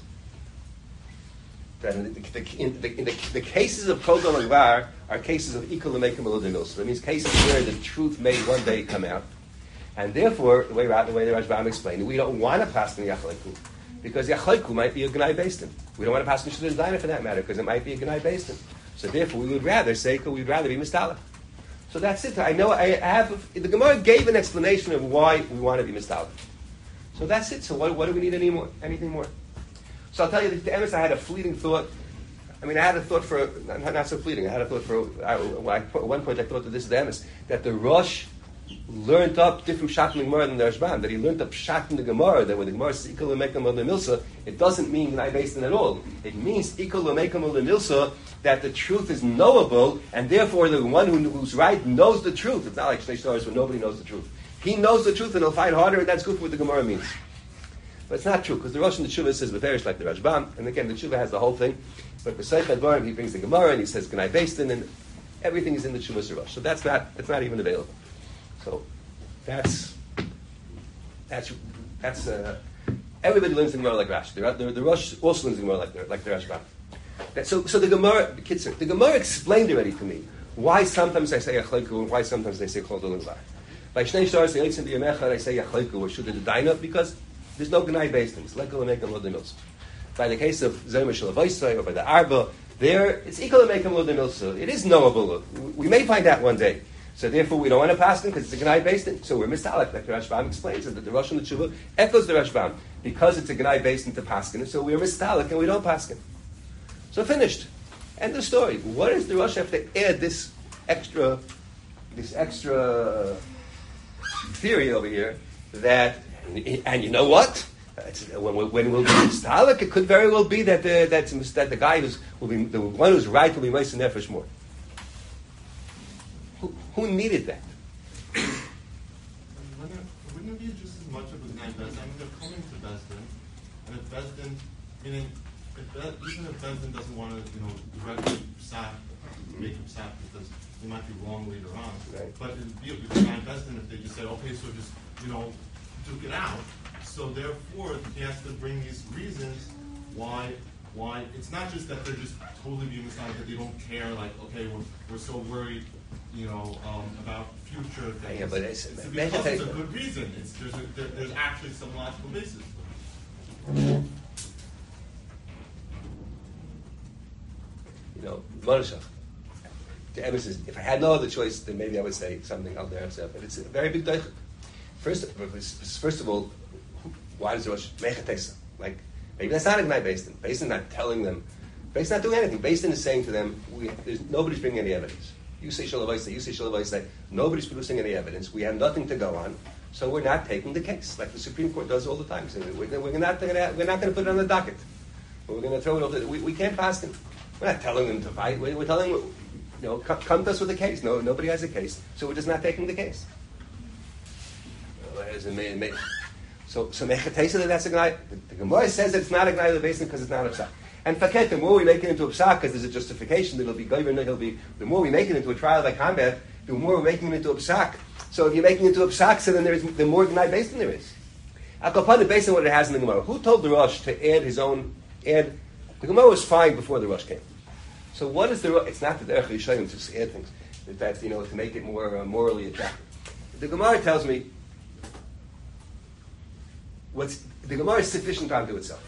S1: In the cases of kol levar are cases of equal to make him a little milsa. That means cases where the truth may one day come out. And therefore, the way the Rashbam explained it, we don't want to pass in yachleiku because yachleiku might be a gnai based. We don't want to pass in Shudah Dina for that matter because it might be a gnai based. So therefore, we would rather say we'd rather be mistalach. So that's it. I know I have the Gemara gave an explanation of why we want to be mistalach. So that's it. So what do we need anything more? So I'll tell you, to Emes, I had a fleeting thought. I mean, I had a thought for not so fleeting. I had a thought for at one point I thought that this is the Emes that the Rosh learned up different pshat in the Gemara than the Rashbam. That he learned up pshat in the Gemara that when the Gemara says ikol l'meikam al milsa, it doesn't mean gnai based at all. It means ikol l'meikam al milsa that the truth is knowable, and therefore the one who's right knows the truth. It's not like Shnei Shtaros where nobody knows the truth. He knows the truth and he'll fight harder, and that's good for what the Gemara means. But it's not true, because the Rosh in the Tshuva says Beferish like the Rashbam, and again, the Tshuva has the whole thing. But for Seif Advarim, he brings the Gemara, and he says Gnai Beistin, and everything is in the Tshuva Rosh. So that's not even available. So that's everybody learns the Gemara like Rashi. The Rosh also learns the Gemara like the Rashbam. So the Gemara, the Gemara explained already to me why sometimes I say Yachleiku and why sometimes I say Chol Dol Bar. By Shnei Shars, the Eitzim B'Yamecha, I say Yachleiku or Shudah the Daina because there's no Gnai Beistin. It's Lekol Amekim Lo Demilsa. By the case of Zayma Shel Avaisai or by the Arba, there it's Ikol Amekim Lo Demilsa. It is knowable. We may find out one day. So therefore, we don't want to pass them because it's a Gnai Beistin. So we're mistalek, like the Rashbam explains it, that the Rosh and the Tshuva echoes the Rashbam because it's a Gnai Beistin to paskin. So we're mistalek and we don't paskin. So finished. End of story. What does the Rosh have to add this extra theory over here that, and you know what? When we'll be mistalek, it could very well be that the guy will be the one who's right will be Moshe Nefesh more. Who needed that?
S4: Wouldn't it be just as much of a Gnai Bezdin? I mean, they're coming to Bezdin, and if Bezdin, meaning, even if Bezdin doesn't want to, directly make him sap, because he might be wrong later on.
S1: Right.
S4: But it'd be a Gnai Bezdin if they just said, okay, so just, duke it out. So therefore, he has to bring these reasons why it's not just that they're just totally being misled, that they don't care, like, okay, we're so worried, about future things.
S1: Yeah, but
S4: it's because it's a good reason. There's actually some logical basis.
S1: Monoshach. The Emes says, if I had no other choice, then maybe I would say something out there. But it's a very big deichel. First of all, why does the Rosh mechatesa? Like, maybe that's not a Gnai Beistin. Beistin not telling them. Beistin not doing anything. Beistin is saying to them, nobody's bringing any evidence. You say Shalavai, nobody's producing any evidence. We have nothing to go on, so we're not taking the case, like the Supreme Court does all the time. So we're not going to put it on the docket. We're going to throw it over. We can't pass them. We're not telling them to fight. We're telling them, come to us with a case. No, nobody has a case, so we're just not taking the case. So mechatesa that's a Gnai. The Gemara says that it's not a Gnai of the Beistin because it's not a psak. And faket, the more we make it into a psak, because there's a justification that it'll be governed, the more we make it into a trial by combat, the more we're making it into a psak. So if you're making it into a psak, so then the more Gnai Beistin there is. Akapana based on what it has in the Gemara. Who told the Rosh to add his own? The Gemara was fine before the Rosh came. So what is the Rosh? It's not the Derech Yishayim to add things. That to make it more morally attractive. The Gemara tells me the Gemara is sufficient unto itself.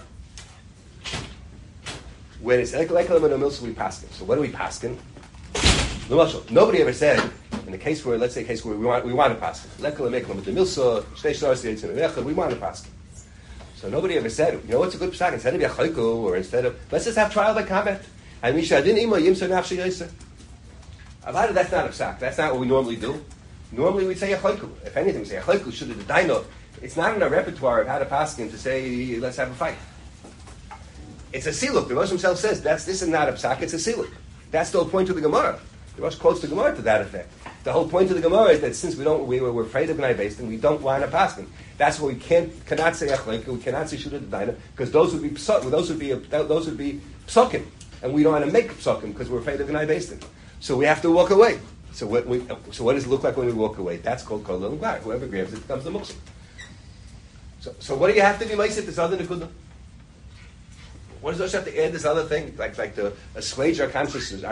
S1: When it's Ekelam and Amilsa, we paskin. So what do we paskin? Nobody ever said in the case where, let's say, a case where we want to paskin. Ekelam Ekelam Amilsa, Shnei Shars Yitzim Echad, we want to paskin. So nobody ever said, what's a good psak? Instead of Yachayku, or instead of, let's just have trial by combat. And Misha Adin Ima Yimsa Nafshi Yisa. A lot of that's not a psak. That's not what we normally do. Normally we'd say Yachayku. If anything, we say Yachayku should have the dino. It's not in our repertoire of how to paskin to say, let's have a fight. It's a siluk. The Rosh himself says this is not a psak, it's a siluk. That's the whole point of the Gemara. The Rosh quotes the Gemara to that effect. The whole point of the Gemara is that since we're afraid of Gnai Beistin, we don't want to paskin. That's why we cannot say Echleika, we cannot say Shudah D'Daina, because those would be psakim, and we don't want to make psakim because we're afraid of Gnai Beistin. So we have to walk away. So what does it look like when we walk away? That's called Kol Lil Gvar. Whoever grabs it becomes the muksim. So what do you have to be ma'aseh this other nekuda? What does Rosh have to add this other thing, like to assuage our consciences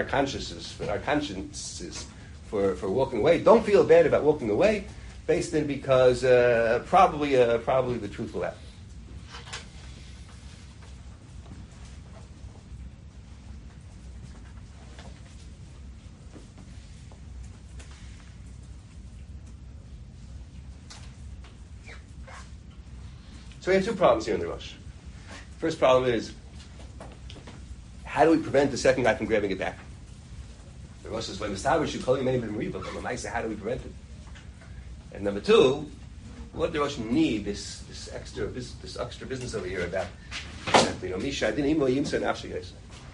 S1: for walking away? Don't feel bad about walking away, based in because probably the truth will happen. So we have two problems here in the Rosh. First problem is, how do we prevent the second guy from grabbing it back? The Rosh says, when Mustavish, you call him many Riba, but I say, how do we prevent it? And number two, what does the Rosh need this extra business over here about? Misha, I didn't even Yimsa Nafshi Yesa.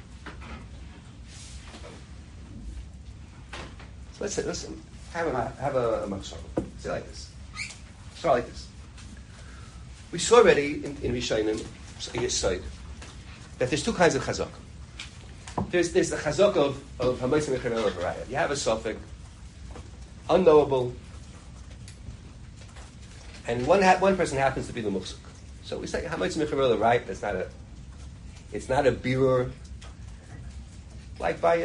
S1: So let's have a machshava. Say like this. Start like this. We saw already in Rishonim, Yesod, that there's two kinds of chazak. There's the chazak of Hamotzim Mechaver Haraya. You have a suffix, unknowable, and one person happens to be the muksuk. So we say Hamotzim Mechaver Haraya. It's not a birur like by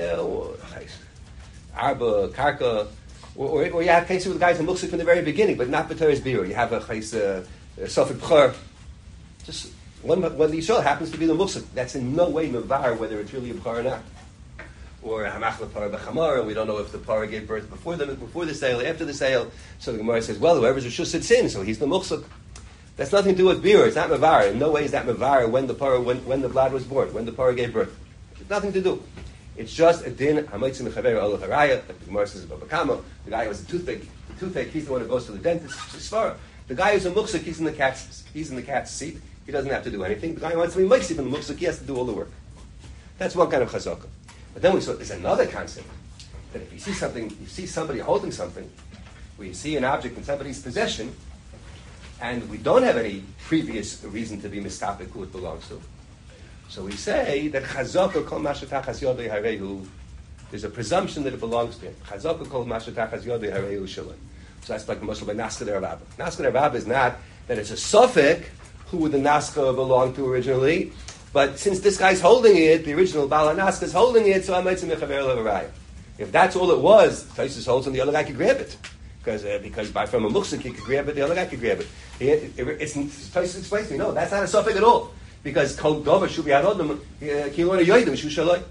S1: Arba, Karka, or you have cases with guys in muksuk from the very beginning, but not B'Torah's birur. You have a suffix b'chor. Just when the Yisrael happens to be the muksuk, that's in no way mevar whether it's really a b'chor or not. Or hamach l'par b'chamar, and we don't know if the par gave birth before the sale, after the sale. So the Gemara says, well, whoever's a shus it's in, so he's the muksuk. That's nothing to do with birur. It's not mevar. In no way is that mevar when the blood was born, when the par gave birth. It's nothing to do. It's just a din hamotzim mechaver ol haraya. Like the Gemara says about Bakama, the guy who has a toothache. He's the one who goes to the dentist. It's svara. The guy who's a muksuk, he's in the cat's seat. He doesn't have to do anything. The guy who wants to be meiksif in the muksuk, he has to do all the work. That's one kind of chazaka. But then we saw there's another concept that if you see something, you see somebody holding something, where you see an object in somebody's possession, and we don't have any previous reason to be mistapik who it belongs to. So we say that chazaka kol mashatachas yodei harehu. There's a presumption that it belongs to him. Chazaka kol mashatachas yodei harehu shalom. So that's like the Moshe by Naskah Rabba. Naskah Rabba is not that it's a suffix who would the Naskah belong to originally, but since this guy's holding it, the original Bala Naskah is holding it, so I might say mechaver levaraya. If that's all it was, Taisus holds and the other guy could grab it. Because from a muksuk he could grab it, the other guy could grab it. Taisus explains to me, no, that's not a suffix at all. Because kol dover shu bi'arodim kilon yoydim shu shaloi.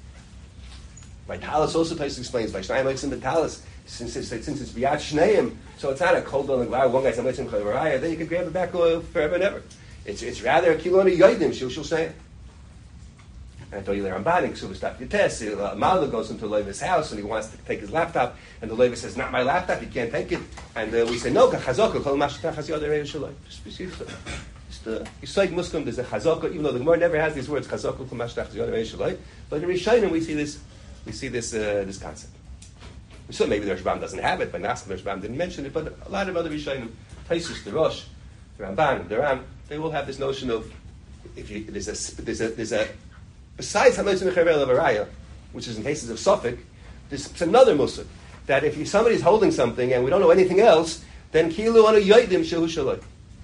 S1: By Talis also Taisus explains by Shnayim Leitzim B'Talis since it's biyad shneim, so it's not a kol dover one guy's Leitzim Chavaraya, then you can grab it back forever and ever. It's rather a kilon yoydim shu shaloi. And I told you the Ramban in Ksuvas Daf Yates, Malda goes into Levi's house and he wants to take his laptop, and the Levi says, "Not my laptop, you can't take it." And we say, "No, chazaka kol mashatachas yodei shaloi." Just the Yisrael Muslim, there's a chazaka, even though the Gemara never has these words chazaka kol mashatachas yodei shaloi, but in Rishonim we see this concept. So maybe the Rashbam doesn't have it, but Naskah the Rashbam didn't mention it, but a lot of other Rishonim, Taisus, the Rosh, the Ramban, the Ram, they all have this notion of there's a besides Hamotzim Mechaver Levaraya, which is in cases of suffix, there's another musik that if somebody's holding something and we don't know anything else, then kilu anu yoydim shehu shaloi.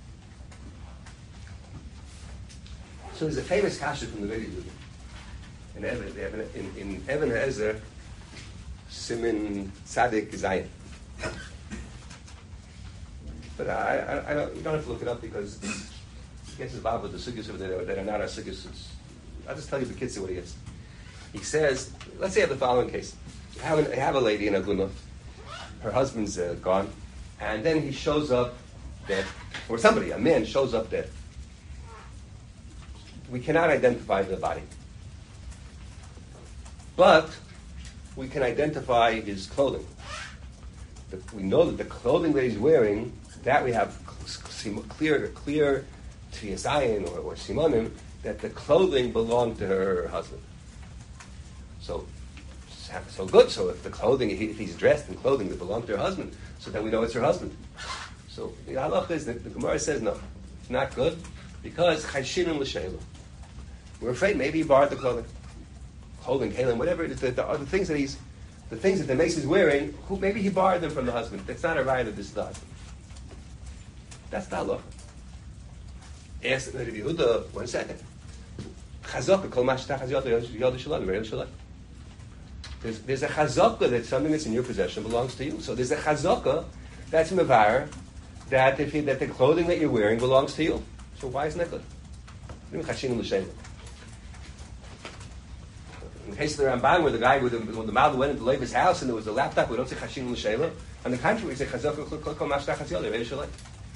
S1: So there's a famous kasha from the Rebbe in Even HaEzer, Simin Tzadik Zayin. But you don't have to look it up because it gets involved with the sugyas over there that are not our sugyas. I'll just tell you the kids what he is. He says, let's say I have the following case. You have a lady in Aguna, her husband's gone, and then he shows up dead, or a man shows up dead. We cannot identify the body. But we can identify his clothing. We know that the clothing that he's wearing, that we have clear tfiyasayin or simonim, that the clothing belonged to her husband. So good. So if the clothing, if he's dressed in clothing that belonged to her husband, so then we know it's her husband. So the halach is that the Gemara says no, it's not good because chayshinim l'sheila. We're afraid maybe he borrowed the clothing, kalim, whatever it is. The things that the mace is wearing, maybe he borrowed them from the husband. That's not a right of this husband. That's the halach. Ask Rabbi Yehuda 1 second. Chazaka kol mashatachas yodei shalom. There's a chazaka that something that's in your possession belongs to you. So there's a chazaka that's mevar that that the clothing that you're wearing belongs to you. So why isn't that good? In the case of the Ramban, where the guy with the Malda went into Levi's house and there was a laptop, we don't say chashin l'sheila. On the contrary, we say chazaka kol mashatachas yodei shalom.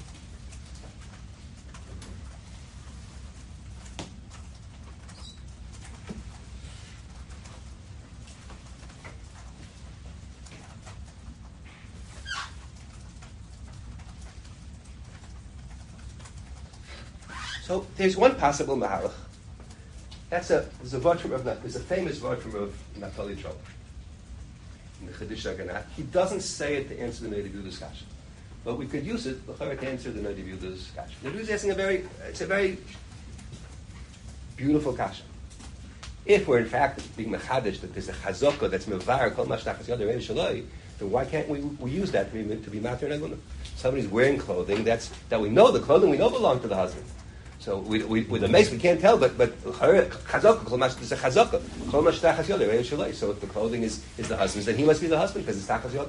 S1: So there's one possible mahalach. There's a famous votrim of Naftali Troll in the Chedush Haganah. He doesn't say it to answer the Neidig discussion. but we could use it to answer the Nadi Yehuda's kasha. The Yehuda's asking it's a very beautiful kasha. If we're in fact being mechadish that there's a chazaka that's mevar kol mashtachas yad rein shaloi, then why can't we use that to be matir naguna? Somebody's wearing clothing that we know the clothing we know belong to the husband. So with the mace we can't tell, but chazaka kol mash is a chazaka kol mashtachas yad rein shaloi. So if the clothing is the husband's, then he must be the husband because it's tachas yad.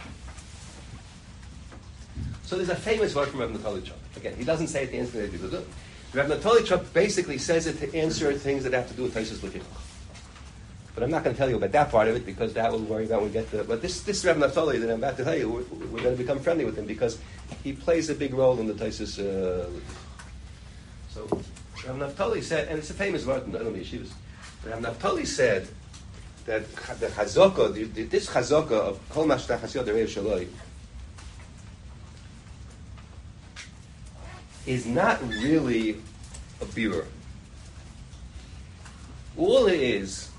S1: So there's a famous word from Rav Naftali Trop. Again, he doesn't say it to answer the Yehuda. Rav Naftali Trop basically says it to answer things that have to do with Taisus L'Kichach. But I'm not going to tell you about that part of it because that we'll worry about when we get to. But this Rav Naftali that I'm about to tell you, we're going to become friendly with him because he plays a big role in the Taisus L'Kichach. So Rav Naftali said, and it's a famous word in the Yeshivas. Rav Naftali said that the chazaka, this chazaka of Kol Mashtachas Yod Reiv Shaloi, is not really a birur. All it is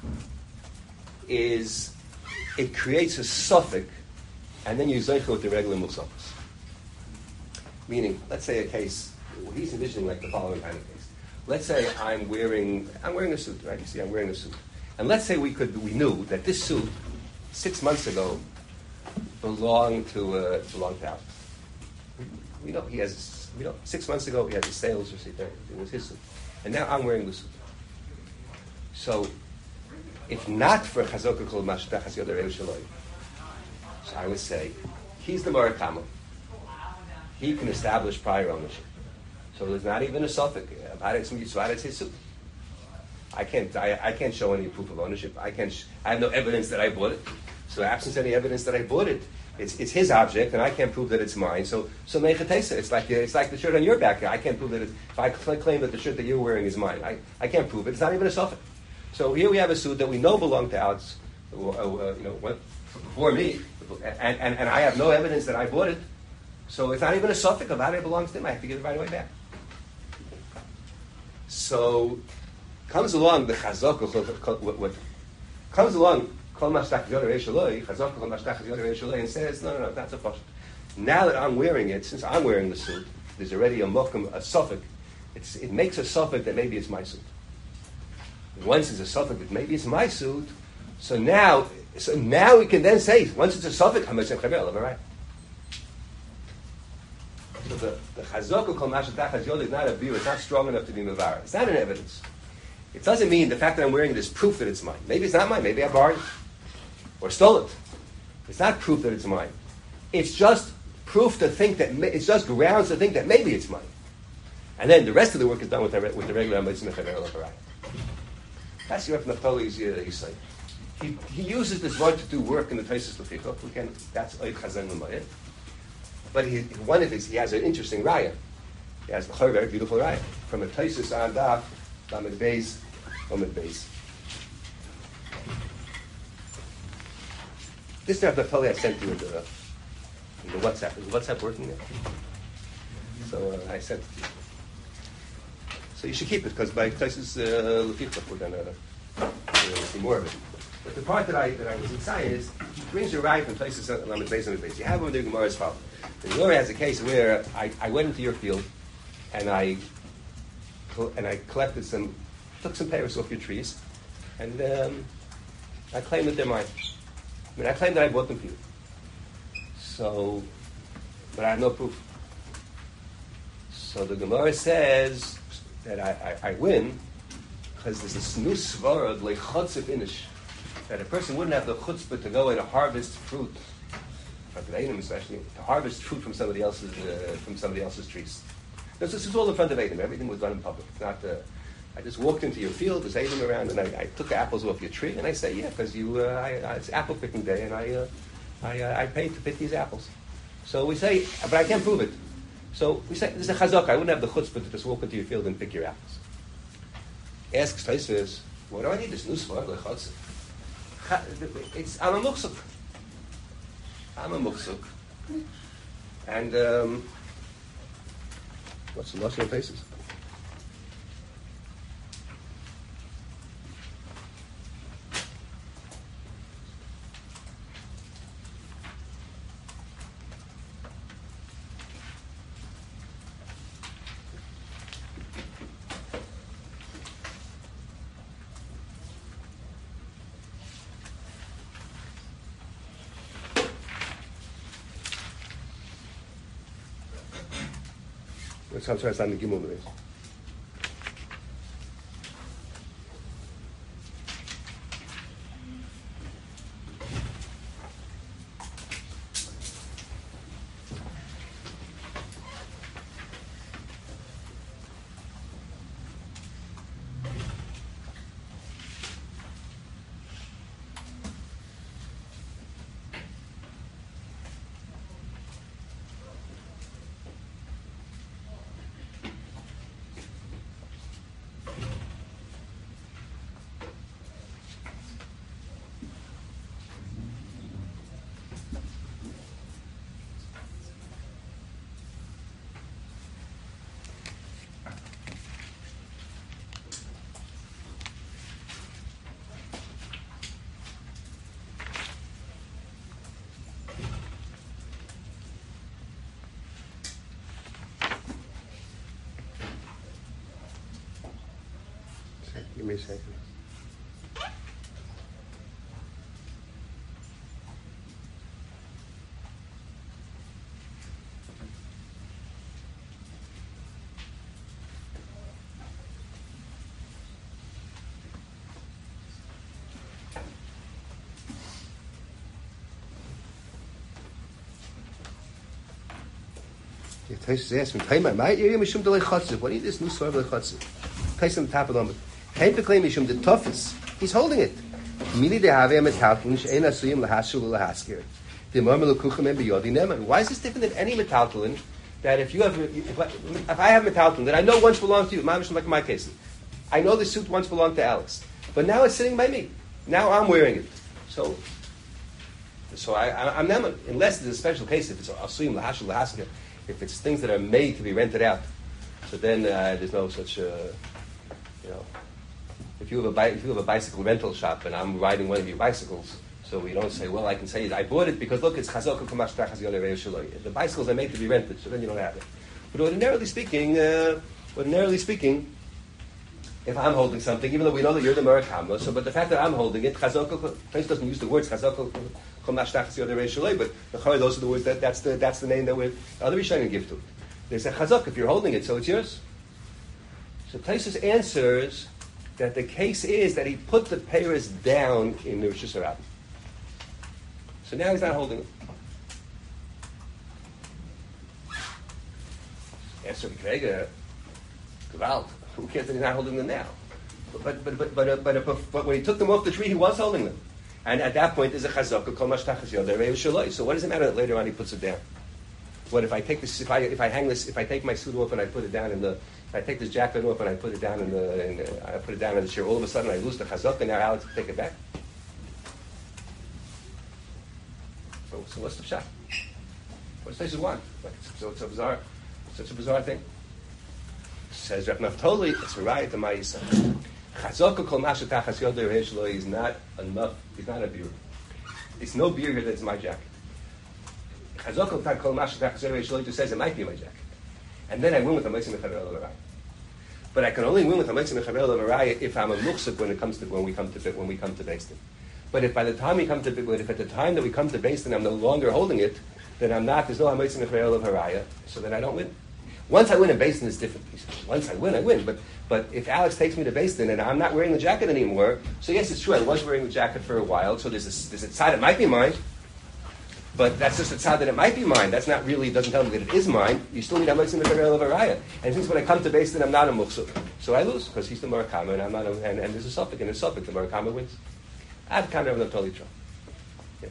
S1: it creates a suffix, and then you zeicha with the regular musafas. Meaning, let's say a case, he's envisioning like the following kind of case. Let's say I'm wearing a suit, right? You see, I'm wearing a suit. And let's say we knew that this suit, 6 months ago, belonged to Alex. We know he has. 6 months ago he had the sales receipt there. It was his suit. And now I'm wearing the suit. So, if not for Chazaka Kol Mashtachas Yod Reiv Shaloi, so I would say, he's the Murakama. He can establish prior ownership. So there's not even a suffix about it. It's his suit. I can't show any proof of ownership. I have no evidence that I bought it. So absence any evidence that I bought it, it's his object, and I can't prove that it's mine. So mechatesa. It's like the shirt on your back. I can't prove that if I claim that the shirt that you're wearing is mine, I can't prove it. It's not even a suffix. So here we have a suit that we know belonged to Alex, before me, and I have no evidence that I bought it. So it's not even a suffix of how it belongs to him. I have to give it right away back. So comes along the chazaka. What comes along? And says, no, that's a pashut. Now that I'm wearing it, since I'm wearing the suit, there's already a suffix. It makes a suffix that maybe it's my suit. Once it's a suffix that maybe it's my suit, so now we can then say, once it's a suffix, all right. So the chazaka kol mashatachas yod is not a view. It's not strong enough to be mevar. It's not an evidence. It doesn't mean the fact that I'm wearing it is proof that it's mine. Maybe it's not mine. Maybe I borrowed it or stole it. It's not proof that it's mine. It's just proof to think that it's just grounds to think that maybe it's mine. And then the rest of the work is done with the regular Mitzvah Chaver L'Charai. That's Rav Naftali's Yisai. He uses this word to do work in the Taisus L'Kichach. That's Oid Chazan L'Mayit. But he has an interesting raya. He has a very beautiful raya from a Taisus on Daf Lamed Beis Lamed Beis. This Rav Naftali I sent you in the WhatsApp. Is WhatsApp working there? So I sent it to you. So you should keep it because by Taisus L'Kichach we're going to see more of it. But the part that I was excited is he brings your raya from Taisus Lamed Beis Lamed Beis. You have one of the Gemara's problem. The Gemara has a case where I went into your field and I collected took some pears off your trees, and I claim that they're mine. I claim that I bought them for you. So, but I have no proof. So the Gemara says that I win because there's this new svara of leichotze finish that a person wouldn't have the chutzpah to go and harvest fruit, especially to harvest fruit from somebody else's trees. This is all in front of Edom. Everything was done in public. It's not. I just walked into your field. There's Edom around, and I took apples off your tree, and I say, yeah, because it's apple picking day, and I paid to pick these apples. So we say, but I can't prove it. So we say, this is a chazak. I wouldn't have the chutzpah to just walk into your field and pick your apples. Asks Taisus, what do I need this new svara lechotze? I'm a muksuk. And what's the lashon of faces? I'm sorry, it's on the Gimel Beis. Give me a second. Taisus asked me, what is this new sort of lechatziv? Taisus top of the the toughest. He's holding it. Why is this different than any metaltalin? That if I have metaltalin that I know once belonged to you, like in my case, I know the suit once belonged to Alex, but now it's sitting by me. Now I'm wearing it. So I'm neman, unless it's a special case. If it's asuyim lahashul lahaskir, if it's things that are made to be rented out, so then there's no such. If you have a bicycle rental shop and I'm riding one of your bicycles, so we don't say, well, I can say I bought it because look, it's chazaka kamash tachas yonei re'eh shaloi. The bicycles are made to be rented, so then you don't have it. But ordinarily speaking, if I'm holding something, even though we know that you're the Murakama, so but the fact that I'm holding it, chazaka, place doesn't use the words chazaka kamash tachas yonei re'eh shaloi, but those are the words that's the name that other Rishonim give to it. They say chazaka if you're holding it, so it's yours. So Taisus answers that the case is that he put the peiros down in the Rosh Hashanah. So now he's not holding it. Answer Kavega, Gevalt. Who cares that he's not holding them now? But when he took them off the tree, he was holding them. And at that point, there's a chazaka, kol mashtachas yodei re'eh shaloi. So what does it matter that later on he puts it down? What if I take this? If I hang this? If I take my suit off and I put it down in the? If I take this jacket off and I put it down I put it down in the chair, all of a sudden I lose the chazaka, and now Alex can take it back. So what's the shot? What does Taisus want? So it's such a bizarre thing. Says Reb Naftali, it's a riot to my Yisrael. Chazaka kol masha tachas yodei re'eh shaloi is not enough. It's not a beer. It's no beer here that's my jacket. Chazaka kol masha tachas yodei re'eh shaloi just says it might be my jacket. And then I win with a Meitzim Mechaber Elav Araya. But I can only win with a Meitzim Mechaber Elav Araya if I'm a muksuk when we come to Beis Din. But if by the time if at the time that we come to Beis Din I'm no longer holding it, then I'm not. There's no Meitzim Mechaber Elav Araya. So then I don't win. Once I win in Beis Din, it's different. Once I win. But if Alex takes me to Beis Din and I'm not wearing the jacket anymore, so yes, it's true. I was wearing the jacket for a while. So there's a side that might be mine. But that's just a tzad that it might be mine. That's not really, doesn't tell me that it is mine. You still need a mitzvah mechaber elav araya. And since when I come to Beis Din, I'm not a muksuk. So I lose, because he's the Murakama, and I'm not and there's a suffix, and a suffix, the Murakama wins. I'd kind of totally true. Yeah.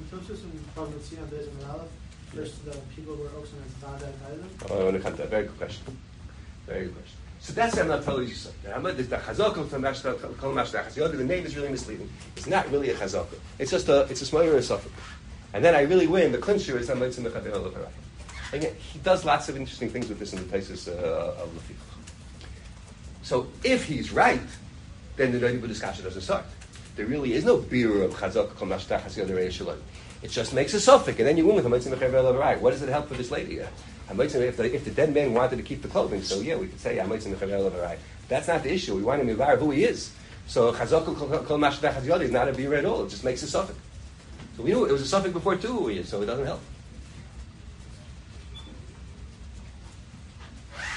S5: First, the people were oxen as Dada and
S1: I want to come to that. Very good question. So that's I'm not totally sure. The chazaka from kol mashtachas yodei, the name is really misleading. It's not really a chazaka. It's a smoyer or a suffix. And then I really win. The clincher is Hamitzim Mechaber Elav Araya. Again, he does lots of interesting things with this in the Taisus of Lefich. So if he's right, then the Rebbe discussion doesn't start. There really is no beer of Chazak Kol Mashtachas Yodei Re'eh Shaloi. It just makes a suffix, and then you win with Hamitzim Mechaber Elav Araya. What does it help for this lady? If the dead man wanted to keep the clothing, so yeah, we could say Hamitzim Mechaber Elav Araya. That's not the issue. We want to mivar who he is. So Chazak Kol Mashtachas Yodei is not a beer at all. It just makes a suffix. So we knew it was a suffix before too, so it doesn't help.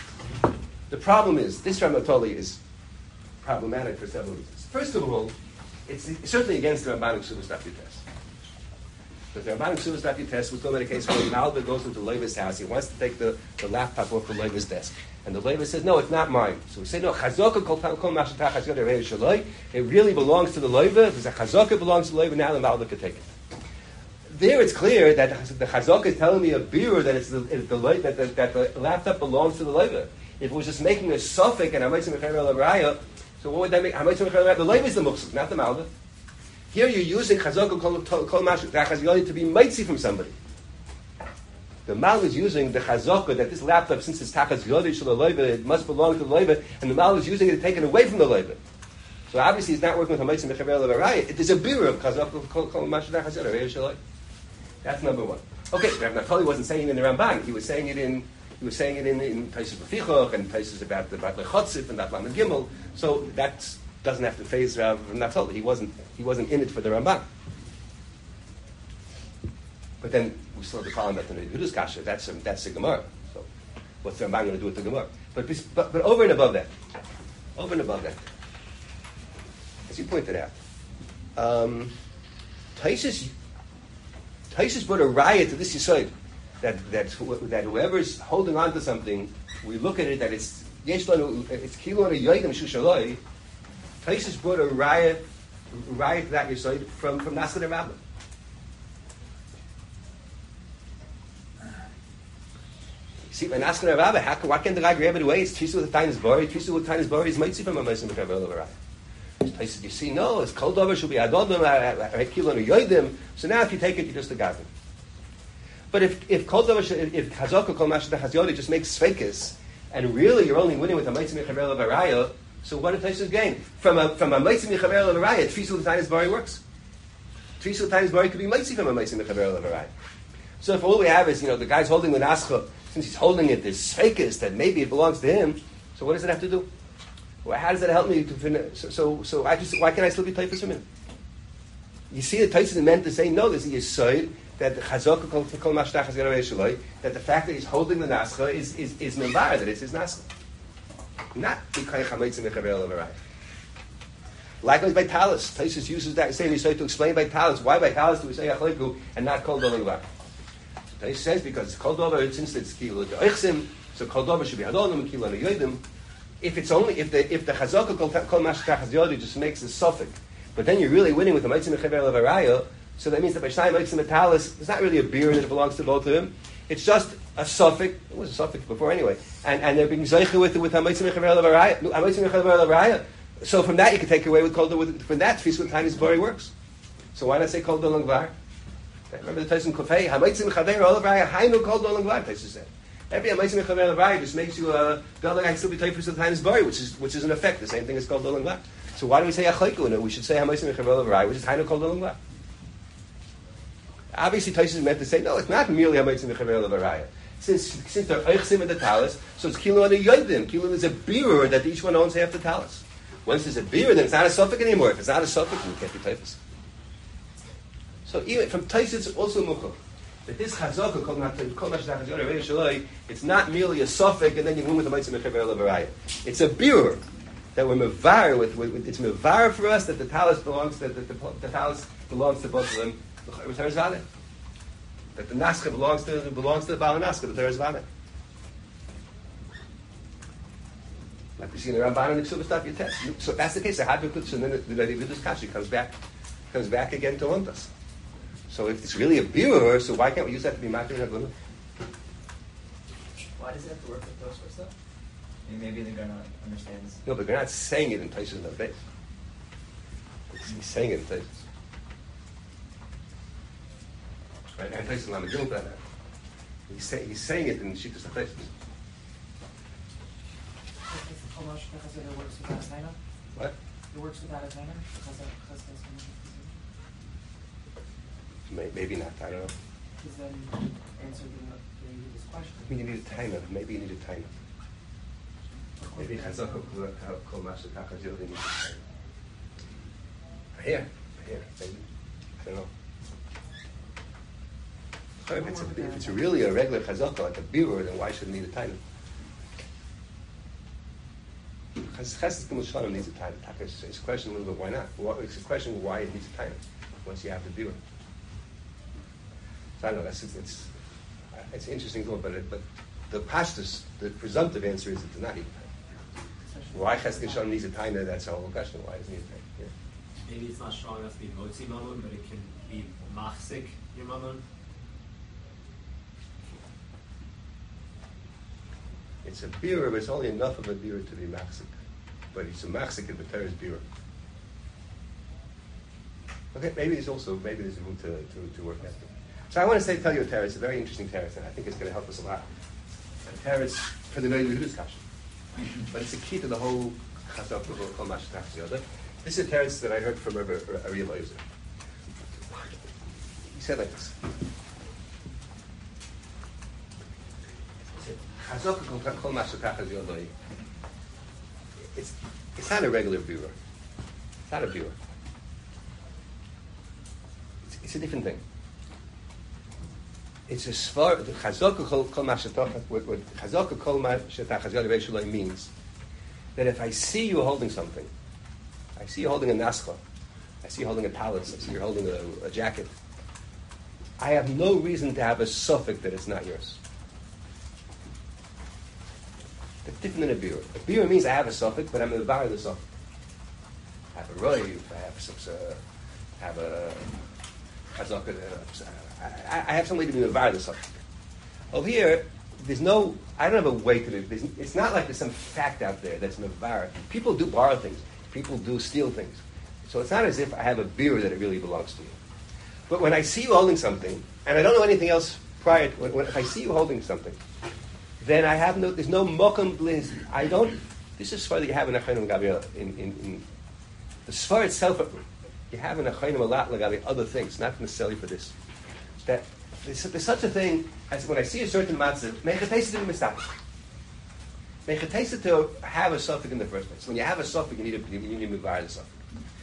S1: The problem is, this Rambam totally is problematic for several reasons. First of all, it's certainly against the Rabbanic Suvas Daf Yutes. Because the Rabbanic Suvas Daf Yutes was talking about a case where Malva goes into Levi's house. He wants to take the laptop off the Levi's desk. And the Levi says, no, it's not mine. So we say, no, Chazaka kol mashatach chazaka rei shaloi. It really belongs to the Levi. Because the Chazaka belongs to the Levi, now the Malva can take it. There it's clear that the Chazaka is telling me a beer that that the laptop belongs to the Levi. If it was just making a suffix and Hamatzim Mechaber Raya, so what would that make? Hamatzim Mechaber Raya, the Levi is the Muksuk, not the Malva. Here you're using Chazaka kol mashatach chazaka to be mitzi from somebody. The Mal is using the chazaka that this laptop, since it's tachas yodish leleiva, it must belong to the leiva, and the Mal is using it to take it away from the leiva. So obviously, he's not working with hamatzim mechaber levaraya. It is a beer of chazaka kol mashatach chazaka rei shaloi. That's number one. Okay, Rav Naftali wasn't saying it in the Ramban. He was saying it in places of Fichoch and places about the Lechotzif and that Lamed Gimel. So that doesn't have to phase Rav Naftali. He wasn't in it for the Ramban. But then we still have the problem about the Yehuda's Kasha. That's the Gemara. So what's the Ramban going to do with the Gemara? But over and above that, as you pointed out, Taisus brought a riot to this Yisod that whoever's holding on to something, we look at it that it's Kilon Yoidim Shushaloi. Taisus brought a riot to that Yisod from Naskad and Rabbah. See, when asking Rabbi, why can't the guy grab it away? It's Tisa with the Tainis Bori. Tisa with Tainis Bori is Mitzi from a Meisim Mechaber Levaraya. You see, no, it's Kol Dover should be Adodim, Kilon Yoidim. So now if you take it, you're just a Gavin. But if Kol Dover, if Chazaka Kol Mashatach Hazyodi just makes Svekis, and really you're only winning with a Meisim Mechaber Levaraya, so what did Taisus gain? From a Meisim Mechaber Levaraya, Tisa with the Tainis Bori works. Tisa with the Tainis Bori could be Mitzi from a Meisim Mechaber Levaraya. So if all we have is, the guy's holding the Nascha, since he's holding it, there's fakest that maybe it belongs to him. So what does it have to do? Well, how does that help me to finish? So why can't I still be Taifas from him? You see, the Taifas is meant to say no. There's a Yesod that the Chazaka kol mashtach chazaka shaloi, that the fact that he's holding the Nascha is membar, that it's his Nascha, not b'kay chametzim mechaber levaraya. Likewise by Talis, Taifas uses that same Yesod to explain by Talis. Why by Talis do we say achleiku and not kol dolingvar? He says because Kol Dover, since it's Kilo Oichsim, so Kol Dover should be Hadonim and Kilo Yoidim. If the Chazaka Kol Mashatach Hazyodi just makes a suffix, but then you're really winning with the Meitzim Mechaber Levaraya, so that means that by Shnai Meitzim Metalis, it's not really a beer that it belongs to both of them. It's just a suffix. It was a suffix before anyway, and they're being Zeicha with Meitzim Mechaber Levaraya. So from that you can take away with Kol Dover. From that, Tfis with Tainis Bori works. So why not say Kol Dover Langvar? Remember the Tyson Kofei, Hamatzim Chaver Olavraya, Hainu Kol Dolan Gvar, Tyson said. Every Hamatzim Chaver Olavraya just makes you the other guy still be Typhus with Hainis Bari, which is in effect the same thing as Kol Dolan Gvar. So why do we say Achleiku in it? We should say Hamatzim Chaver Olavraya, which is Hainu Kol Dolan Gvar. Obviously Tyson is meant to say, no, it's not merely Hamatzim Chaver Olavraya. Since they're Eichsim and the Talis, so it's Kilon and Yoidim. Kilon is a beer that each one owns half the Talis. Once there's a beer, then it's not a suffix anymore. If it's not a suffix, then it can't be Typhus. So even from Tais it's also mukhah. That this chazaka called Mashatach, it's not merely a suffix and then you win with the Meitzim Mechaber Levaraya. It's a beer that we're mevar with. It's mevar for us that the talis belongs to the talis belongs to both of them. That the Nascha belongs to the Baal Nascha, the Teres Vade. Like we see in the Ramban and the Ksubas Daf Yutes. So if that's the case, the Hadvik, and then the Yehuda's Kashi comes back again to want us. So if it's really a beer, so why can't we use that to be Matir Haguna?
S3: Why does it have to work with those sorts of stuff? Maybe the Gunnar understands.
S1: No, but they're not saying it in Taisus in the base. He's saying it in Taisus. Right? And Taisus Lamed Gimel that. He's saying it in Shittus HaTaisus. What?
S5: It works without a tainer?
S1: Maybe not, I don't know.
S5: Because then answer this question.
S1: I mean, you need a tainer. Maybe you need a tainer. Maybe Chazaka Kol Mashatach Hazyodi needs a tainer. Here, maybe. I don't know. If it's really a regular Chazaka, like a beer, then why should it need a tainer? Chesed Gimel Shanim needs a taina. It's a question a little bit why not. It's a question why it needs a taina once you have the biur. So I don't know. It's an interesting thought, but the pashtus, the presumptive answer is it does not need a taina. Why Chesed Gimel Shanim needs a taina? That's a whole question. Why does it need a taina? Yeah.
S3: Maybe it's not strong enough to be motzi mamun, but it can be machzik your mamun.
S1: It's a biur, but it's only enough of a biur to be machzik. But it's a machzik in the Torah's biur. Okay, maybe there's room to work that through. So I want to tell you a teretz. It's a very interesting teretz, and I think it's going to help us a lot. A teretz for the Noida discussion, but it's a key to the whole chazak of Kol Mashatach Ziyada. This is a teretz that I heard from Rabbi Ariel Ozer. He said like this. It's not a regular biur. It's not a biur. It's a different thing. It's a svar. The chazaka kol mashatach. What chazaka kol mashatach Hazal means that if I see you holding something, I see you holding a nascha, I see you holding a talus, I see you holding a jacket, I have no reason to have a suffix that it's not yours. It's different than a biur. A biur means I have a suffix, but I'm a bar of the suffix. I have a roiv, I have a chazaka, I have somebody to be a bar of the suffix. Over here, I don't have a way to do it. It's not like there's some fact out there that's mevar. People do borrow things. People do steal things. So it's not as if I have a biur that it really belongs to you. But when I see you holding something, and I don't know anything else prior to if I see you holding something, then there's no mokum bliss. This is svar that you have in Achayim Gabriel. In the svar itself, you have in Achayim a lot like other things, not necessarily for this. That there's such a thing as when I see a certain matzah, mechatesa to be mistapel. Mechatesa to have a suffix in the first place. When you have a suffix, you need to mevar the suffix.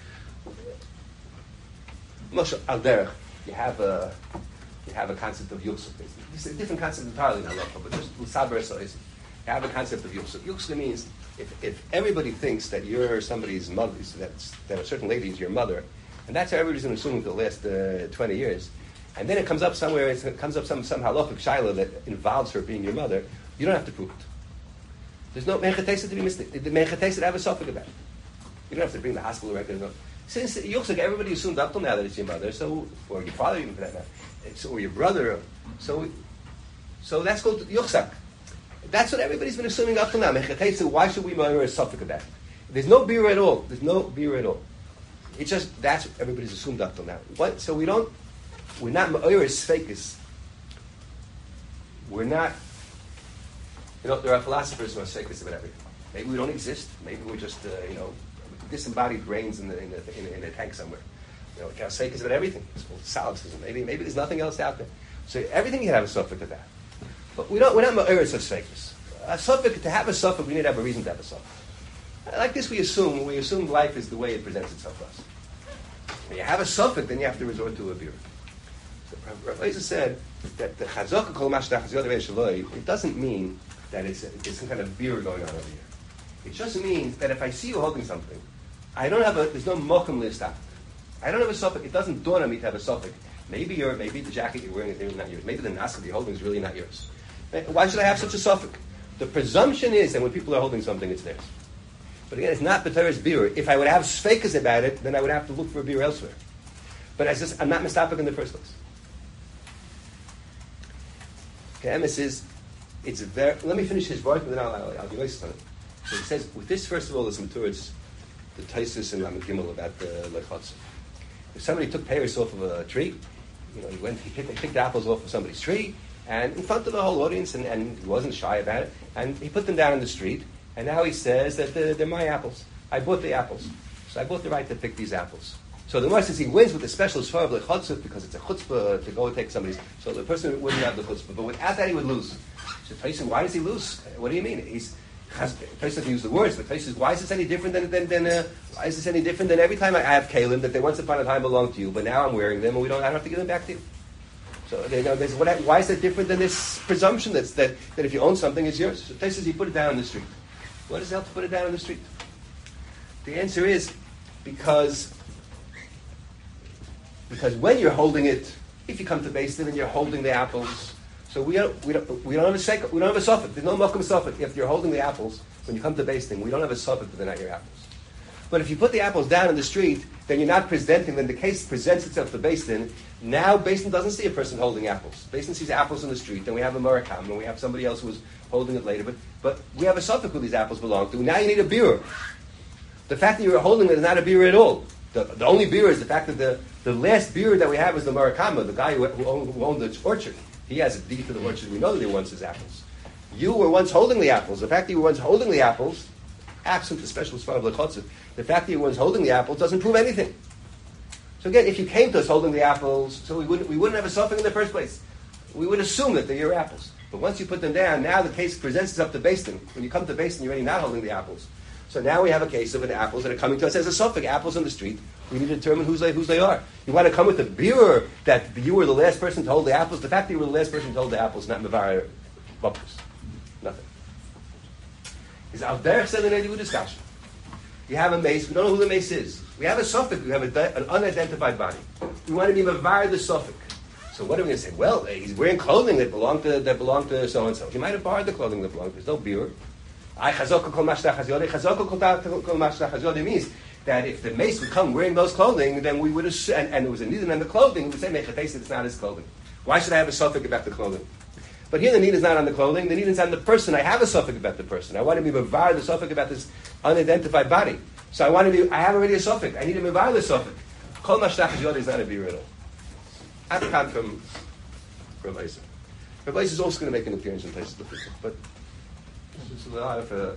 S1: Moshe al derech, you have a concept of yusuf. It's a different concept entirely in halacha, but just l'saber so easy. You have a concept of yusuf. Yusuf means if everybody thinks that you're somebody's mother, that a certain lady is your mother, and that's how everybody's been assuming for the last 20 years, and then it comes up somewhere, it comes up some halachic shaila that involves her being your mother, you don't have to prove it. There's no mechatesa to be mistaken. The mechatesa to have a suffix about it. You don't have to bring the hospital record. Since Yuchsak, everybody assumed up till now that it's your mother, or your father even for that matter, or your brother, so that's called Yuchsak. That's what everybody's been assuming up till now. Mechatesa, why should we murmur a suffix about it? There's no biur at all. There's no biur at all. It's just that's what everybody's assumed up till now. So we're not ma'oris fakis. We're not. There are philosophers who are fakis about everything. Maybe we don't exist. Maybe we're just disembodied brains in a tank somewhere. Fakis about everything. It's called solipsism. Maybe there's nothing else out there. So everything you have a suffix to that. But we're not ma'oris as fakis. A suffix, to have a suffix, we need to have a reason to have a suffix. Like this, we assume life is the way it presents itself to us. When you have a suffix, then you have to resort to a biur. So Rav Ozer said that the chazaka kol mashatach Hazal Shaloi, it doesn't mean that it's some kind of biur going on over here. It just means that if I see you holding something, there's no mokum l'istaf. I don't have a suffix. It doesn't dawn on me to have a suffix. Maybe the jacket you're wearing is really not yours. Maybe the nascha you're holding is really not yours. Why should I have such a suffix? The presumption is that when people are holding something, it's theirs. But again, it's not b'teres biur. If I would have sveikas about it, then I would have to look for a biur elsewhere. But I'm not mistapik in the first place. Okay, emes is, let me finish his word, and then I'll give you on it. So he says, with this, first of all, there's some towards the Taisus and Lamed Gimel about the Lechotz. If somebody took pears off of a tree, he picked apples off of somebody's tree, and in front of the whole audience, and he wasn't shy about it, and he put them down in the street, and now he says that they're my apples. I bought the apples. So I bought the right to pick these apples. So the Gemara says he wins with the special svar of lechotzah because it's a chutzpah to go and take somebody's. So the person wouldn't have the chutzpah, but without that he would lose. So Tyson, why does he lose? What do you mean? Tyson doesn't use the words, but Tyson says, why is this any different than every time I have kalim that they once upon a time belonged to you, but now I'm wearing them and I don't have to give them back to you. So why is that different than this presumption that if you own something, it's yours? So Tyson says, you put it down in the street. What does it help to put it down in the street? The answer is because when you're holding it, if you come to Beis Din and you're holding the apples, so we don't have a suffix. There's no makom suffix. If you're holding the apples, when you come to Beis Din, we don't have a suffix that they're not your apples. But if you put the apples down in the street, then you're not presenting, then the case presents itself to Beis Din. Now Beis Din doesn't see a person holding apples. Beis Din sees apples in the street, then we have a Murakam, and we have somebody else who was holding it later. But we have a suffix who these apples belong to. Now you need a birur. The fact that you're holding it is not a birur at all. The only birur is the fact that the last birur that we have is the Murakama, the guy who owned the orchard. He has a deed to the orchard. We know that he wants his apples. You were once holding the apples. The fact that you were once holding the apples, absent the special spot of L'chotzev, the fact that you were once holding the apples doesn't prove anything. So again, if you came to us holding the apples, so we wouldn't have a suffix in the first place. We would assume that they're your apples. But once you put them down, now the case presents itself to Beis Din. When you come to Beis Din, you're already not holding the apples. So now we have a case of the apples that are coming to us as a suffix, apples on the street. We need to determine whose they are. You want to come with the birur that you were the last person to hold the apples. The fact that you were the last person to hold the apples is not mevar bupus. Nothing. Is out there said in a discussion. You have a mace. We don't know who the mace is. We have a suffix. We have an unidentified body. We want to be mevar the suffix. So what are we going to say? Well, he's wearing clothing that belonged to so and so. He might have borrowed the clothing that belonged to. There's no birur. Means that if the mace would come wearing those clothing, then we would assume, and there was a need in the clothing, we would say mechatesi, it's not his clothing. Why should I have a suffix about the clothing? But here the need is not on the clothing, the need is on the person. I have a suffix about the person. I want to be mevar the suffix about this unidentified body. So I have already a suffix. I need to mevar the suffix. Kol mashtach yoda is not a birur at all. I've come from Rav Isa. Rav Isa is also going to make an appearance in places of the people, but there's a lot of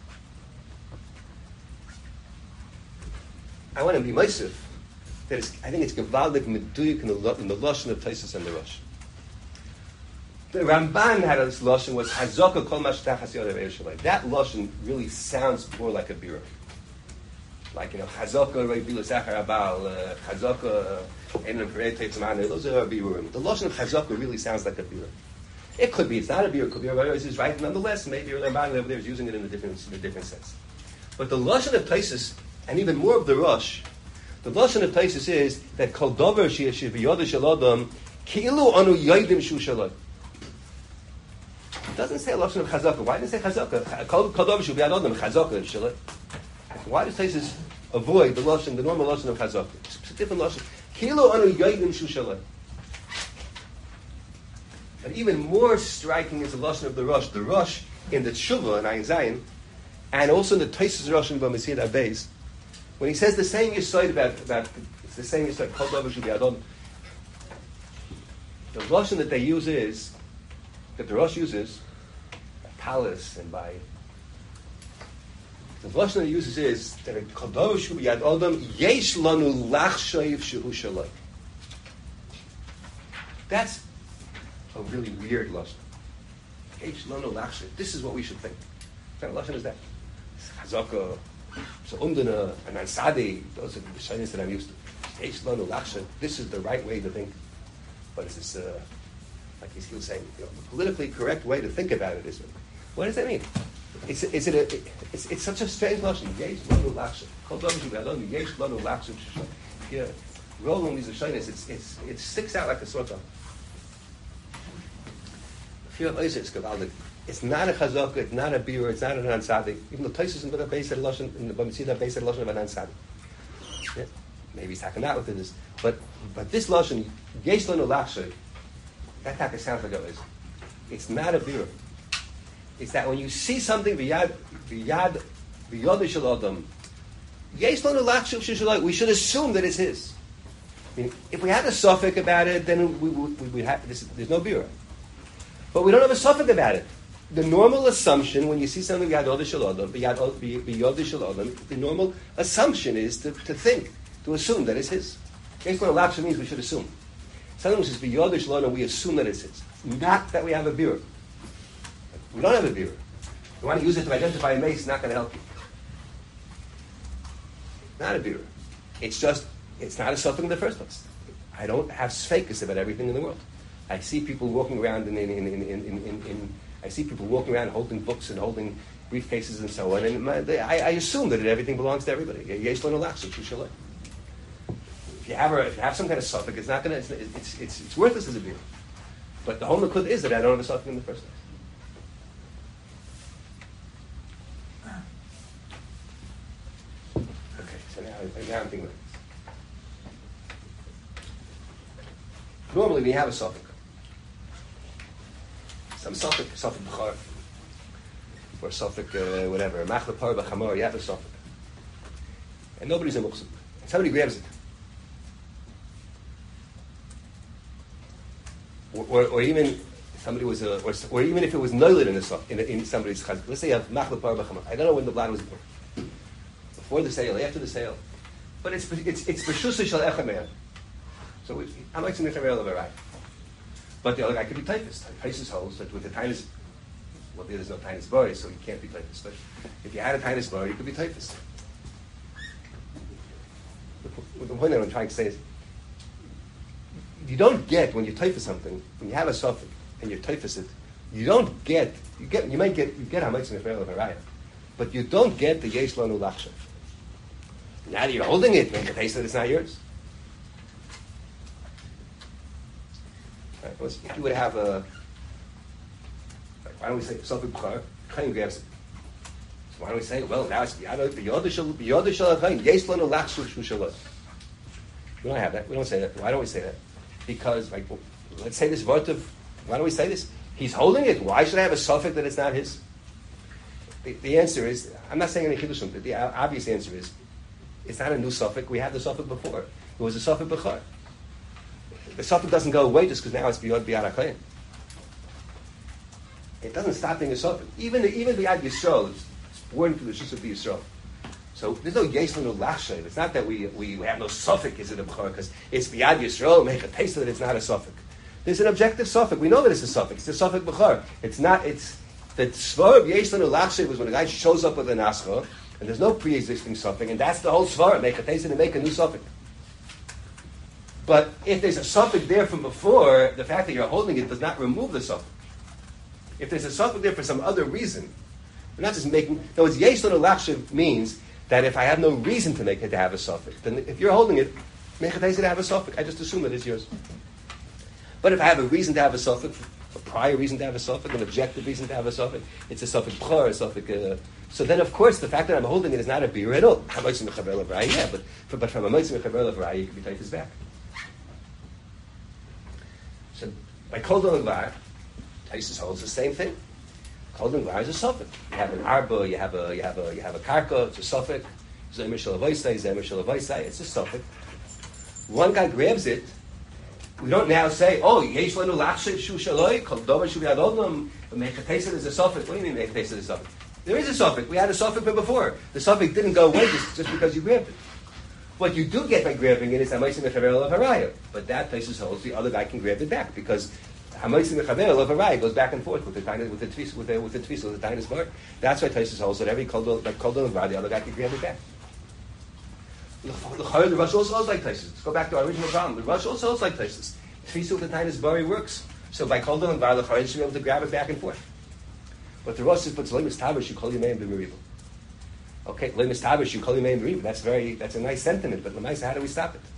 S1: I want to be Meisif. I think it's Gevaldik Meduyik in the Lashon of Taisus and the Rosh. The Ramban had a Lashon was Hazaka Kol Mashtach Hasiyot Ereshalei. That Lashon really sounds more like a birur. Like, Chazaka Rei Bila Sachar Abal, Chazaka Enem Perei Teitzamane, those are birurim. The Lashon of Chazaka really sounds like a birur. It could be, it's not a birur, it could be a birur, is right, nonetheless, maybe Ramban over there is using it in a different sense. But the Lashon of Taisus, and even more of the Rosh, the Lashon of Taisus is that Kol Dover She'eshiv Yoda Shalodam Ki'ilu Anu Yoidim Shu Shalod. It doesn't say a Lashon of Chazaka. Why does it say Chazaka? Kol Dover She'u B'Yadodam Chazaka Shalod. Why does Taisus avoid the normal Lashon of Chazaka? It's a different Lashon. Ki'ilu Anu Yoidim Shu Shalod. But even more striking is the Lashon of the Rosh in the Tshuva and Ayin Zayin, and also in the Taisus Rosh in B'Mesiyat Abeis, when he says the same Yesod about it's the same Yesod, Kol Dover She'u B'Yadodam. The Lashon that they use is, that the Rosh uses, by palace and by, the Lashon that he uses is that Kol Dover She'u B'Yadodam Yesh Lanu Lachshayiv Shehu Shaloi. That's a really weird Lashon. Yesh Lanu Lachshayiv. This is what we should think. What kind of Lashon is that? Chazaka, so Umdana, and Ansadi, those are the shaynis that I'm used to. Yesh Lanu Lachshayiv. This is the right way to think. But it's this, like he's saying, the politically correct way to think about it is, what does that mean? It's such a strange Lashon. Yesh Lanu Lachshayiv. Kol Dover She'u B'Yadodam Yesh Lanu Lachshayiv. Yeah, rolling these shaynis, it sticks out like a sore thumb. It's not a chazaka, it's not a birur, it's not an ansadi. Even though Taisus in the base said Lashon, in the B'Mesiyat base said Lashon of an ansadi. Yeah, maybe he's talking that with this, but this Lashon, Yesh Lanu Lachshayiv, that taka sounds like a Lashon. It's not a birur. It's that when you see something v'yad shel adam, Yesh Lanu Lachshayiv sheshaloi, we should assume that it's his. I mean, if we had a suffix about it, then we have there's no birur. But we don't have a suffix about it. The normal assumption when you see something b'yad shel adam, the normal assumption is to think, to assume that it's his. Yesh Lanu Lachshayiv means we should assume. Something which is b'yad shel adam, we assume that it's his. Not that we have a birur. We don't have a birur. You want to use it to identify a mace, it's not going to help you. Not a birur. It's not a suffix in the first place. I don't have sfeikus about everything in the world. I see people walking around I see people walking around holding books and holding briefcases and so on. And I assume that everything belongs to everybody. Yesh lo nolach shel shaloi. If you have some kind of suffix, it's not going to. It's worthless as a beer. But the whole nakud is that I don't have a suffix in the first place. Okay, so now I'm thinking about this. Normally, when you have a suffix, some suffix b'char, or suffix whatever, machle par b'chamor, you have a suffix, and nobody's a muksuk. Somebody grabs it. Or even somebody was or even if it was noiled in somebody's chazak. Let's say you have machle par b'chamor. I don't know when the blood was born, before the sale, after the sale, but it's b'shusa shel echad man. So I'm like something of a right. But the other guy could be typhus. Typhus holds that with the tinus, well, there's no tinus body, so you can't be typhus. But if you had a tinus body, you could be typhus. The point that I'm trying to say is, you don't get when you typhus something, when you have a suffix and you typhus it, you might get hamatzim nefreil of a raya, but you don't get the yesh lo nolach shel. Now that you're holding it, make a taste that it's not yours. Right? If you would have why don't we say something b'char? Chaim grabs it. So why don't we say, well, now it's b'yodah shel chaim yesh lo nolach shel shaloi. We don't have that. We don't say that. Why don't we say that? Because, let's say this vort of. Why don't we say this? He's holding it. Why should I have a suffix that it's not his? The answer is, I'm not saying any chiddushim, but the obvious answer is, it's not a new suffix. We had the suffix before. It was a suffix b'char. The suffix doesn't go away just because now it's biyad hakayim. It doesn't stop being a suffix. Even biyad Yisrael, it's born from the shus of Yisrael. So there's no yesh lo nolach shel. It's not that we have no suffix. Is it a b'char? Because it's biyad Yisrael. Make a taste that it's not a suffix. There's an objective suffix. We know that it's a suffix. It's a suffix b'char. It's not. It's the svar of yesh lo nolach shel was when a guy shows up with a nascha and there's no pre-existing suffix, and that's the whole svar. Make a taste and make a new suffix. But if there's a suffix there from before, the fact that you're holding it does not remove the suffix. If there's a suffix there for some other reason, we're not just making. No, it's yesh lo nolach shel means that if I have no reason to make it to have a suffix, then if you're holding it, make a taste to have a suffix. I just assume that it's yours. But if I have a reason to have a suffix, a prior reason to have a suffix, an objective reason to have a suffix, it's a suffix b'char, a suffix. So then, of course, the fact that I'm holding it is not a beer at all. Yeah, but from a moitzim mechaber levaraya, you can be typhus back. So by kol don l'var, Taisus holds the same thing. Kol don l'var is a suffix. You have an arba, you have a karka, it's a suffix. Zemer shel avoisai, it's a suffix. One guy grabs it. We don't now say, oh, yesh lo nolach shel shaloi, kol dover shu b'yad odom, mechatesed is a suffix. What do you mean mechatesed is a suffix? There is a suffix. We had a suffix before. The suffix didn't go away just because you grabbed it. What you do get by grabbing it is hamatzim mechaber of haraya. But that places holds the other guy can grab it back because hamatzim mechaber of haraya goes back and forth with the tinus with the tinus bar. That's why Taisus holds that every kol don l'var, the other guy can grab it back. The Rush also holds like Taisus. Let's go back to our original problem. The Rush also holds like Taisus. Tfisu with the tinus bar works. So by kol don l'var, the Chayyim should be able to grab it back and forth. But the Rush puts leimus tavish you kol yimeim b'meriva. Okay, leimus tavish you kol yimeim b'meriva. That's a nice sentiment, but l'maisa, how do we stop it?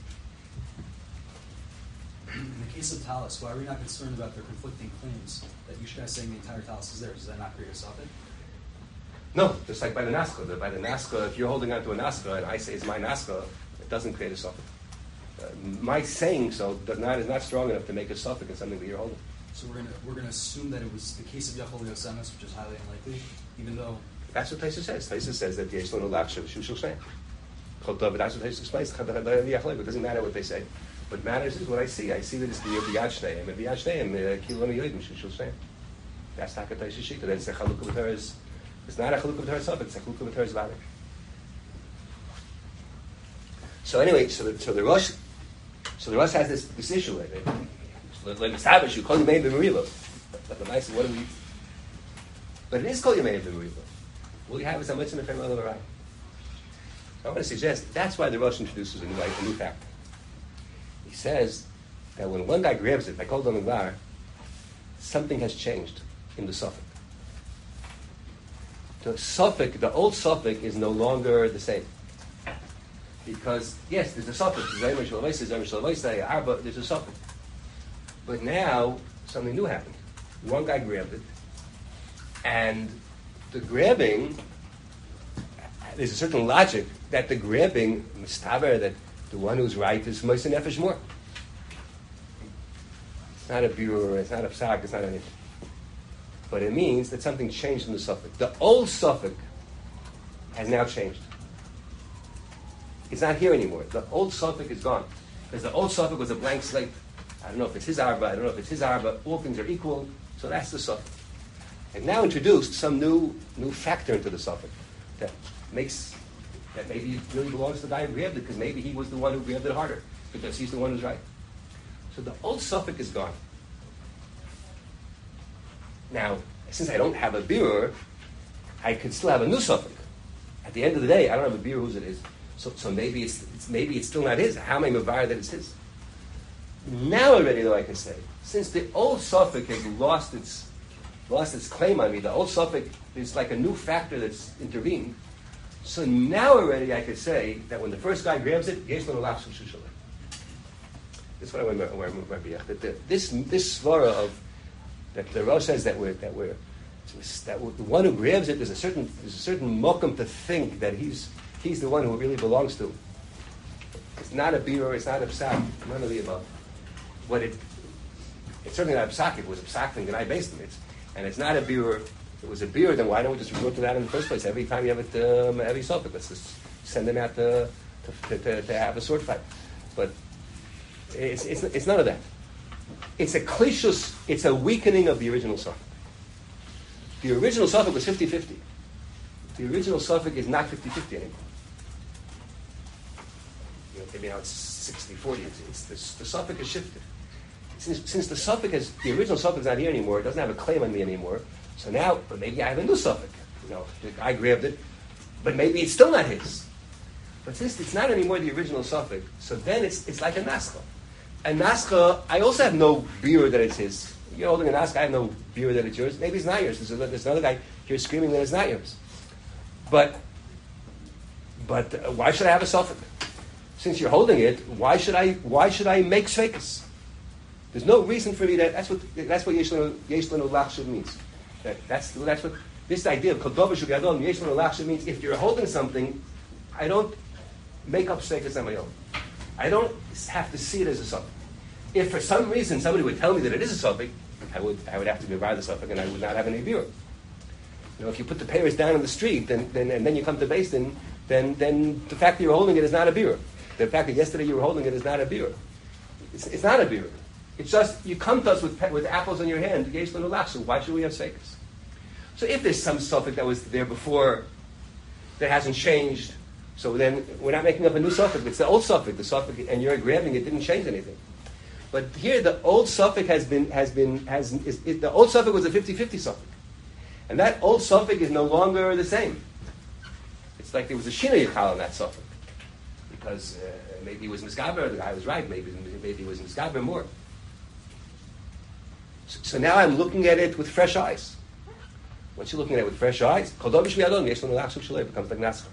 S6: In the case of Talis, why are we not concerned about their conflicting claims that you guys saying the entire Talis is theirs? Does that not create a suffix?
S1: No, just like by the Naska. By the Naska, if you're holding onto a Naska and I say it's my Naska, it doesn't create a suffix. My saying so is not strong enough to make a suffix in something that you're holding.
S6: So we're gonna assume that it was the case of Yachol Yosemis, which is highly unlikely, even though
S1: that's what Taisa says. Taisa says that yesh lo nolach shel shaloi. But that's what Taisa explains. It doesn't matter what they say. What matters is what I see. I see that it's the Biyad Shteyim, and Biyad Shteyim kilonu yodim shel shaloi. That's not Taisa shita. That's the chaluk of hers. It's not a chaluk of hers suffix. It's a chaluk of hers valid. So anyway, so the Rosh has this issue with it. Like establish you call you made b'merilo. But the nice, what do we? But it is called you made b'merilo. All you have is a mitzvah and a right. I want to suggest that's why the Rosh introduces a new fact. He says that when one guy grabs it, I called on the var, something has changed in the suffix. the old suffix is no longer the same. Because, yes, there's a suffix. There's a suffix. But now, something new happened. One guy grabbed it, and the grabbing, there's a certain logic that the grabbing, mistaber, that the one who's right is Moshe Nefesh more. It's not a birur, it's not a psak, it's not anything. But it means that something changed in the suffix. The old suffix has now changed. It's not here anymore. The old suffix is gone. Because the old suffix was a blank slate. I don't know if it's his arba, I don't know if it's his arba. All things are equal, so that's the suffix. And now introduced some new factor into the suffix that maybe it really belongs to the guy who grabbed it, because maybe he was the one who grabbed it harder, because he's the one who's right. So the old suffix is gone. Now, since I don't have a birur, I could still have a new suffix. At the end of the day, I don't have a birur whose it is. So maybe it's still not his. How am I mevar that it's his? Now already, though, I can say, since the old suffix has lost its claim on me, the old suffix is like a new factor that's intervened. So now already I could say that when the first guy grabs it, yesh lo nolach shel shushalei. This is what I remember. That this svara of that the Rosh says that the one who grabs it, there's a certain mokum to think that he's the one who it really belongs to. It's not a birur, it's not a psak, none of the above. But it's certainly not a psak. It was a psak thing that I based on it, and it's not a birur. If it was a birur, then why don't we just resort to that in the first place? Every time you have a heavy suffix, let's just send them out to have a sword fight. But it's none of that. It's a klishus, it's a weakening of the original suffix. The original suffix was 50-50. The original suffix is not 50-50 anymore. Maybe now it's 60-40. The suffix has shifted. Since the suffix the original suffix is not here anymore, it doesn't have a claim on me anymore. So now, but maybe I have a new suffix. The guy grabbed it, but maybe it's still not his. But since it's not anymore the original suffix, so then it's like a nascha. A nascha, I also have no birur that it's his. You're holding a nascha, I have no birur that it's yours. Maybe it's not yours. There's another guy here screaming that it's not yours. But why should I have a suffix? Since you're holding it, why should I make sveikus? There's no reason for me that's what yesh lo nolach means. That's what this idea of kol davar shu b'yado yesh lo nolach means. If you're holding something, I don't make up sveikus on my own. I don't have to see it as a suffix. If for some reason somebody would tell me that it is a suffix, I would have to divide the suffix, and I would not have any birur. If you put the payers down on the street, and then you come to Beis Din, then the fact that you're holding it is not a birur. The fact that yesterday you were holding it is not a birur. It's not a birur. It's just you come to us with apples in your hand. Yesh lo nolach. So why should we have sveikus? So if there's some suffix that was there before that hasn't changed, so then we're not making up a new suffix. It's the old suffix. The suffix, and you're grabbing it, didn't change anything. But here the old suffix the old suffix was a 50-50 suffix. And that old suffix is no longer the same. It's like there was a shina yikal on that suffix. Because maybe he was misgaber, the guy was right, maybe he was misgaber more. So now I'm looking at it with fresh eyes. Once you're looking at it with fresh eyes, kol davar shu b'yado yesh lo nolach shel becomes like nascha.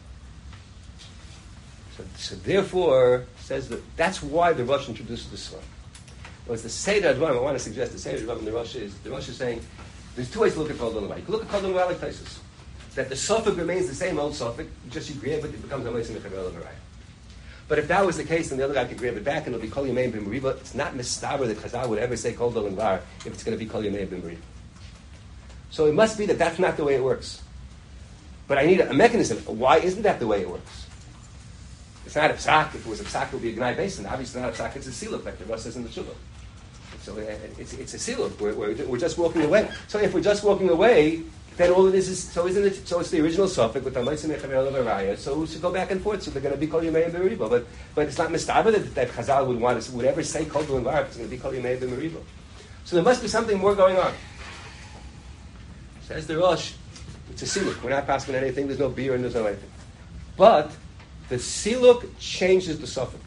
S1: So therefore, says that's why the Rosh introduced this one. It was the Seder Advarim. I want to suggest the Seder Advarim in the Rosh is saying there's two ways to look at Kol Davar. You can look at Kol Davar like Taisus, that the suffix remains the same old suffix, just you grab it, it becomes a Moshe Mechaber Levaraya. But if that was the case, then the other guy could grab it back and it'll be Kol Yamei B'Im Riva. It's not mistaber that Chazal would ever say Kol Davar if it's going to be Kol Yamei B'Im Riva. So it must be that that's not the way it works. But I need a mechanism. Why isn't that the way it works? It's not a psak. If it was a psak, it would be a gnai basin. Obviously, not a psak. It's a siluk, like the Rosh says in the Shuvah. So it's a siluk. We're just walking away. So if we're just walking away, then all it is so isn't it? So it's the original suffix with the Moshe Mechaber Levaraya. So we should go back and forth. So they're going to be Kol Yamei B'Im Riva. But it's not mistaber that Chazal would ever say Kol Davar if it's going to be Kol Yamei B'Im Riva. So there must be something more going on. Says the Rosh, it's a siluk. We're not passing anything. There's no beer and there's no anything. But the siluk changes the suffix.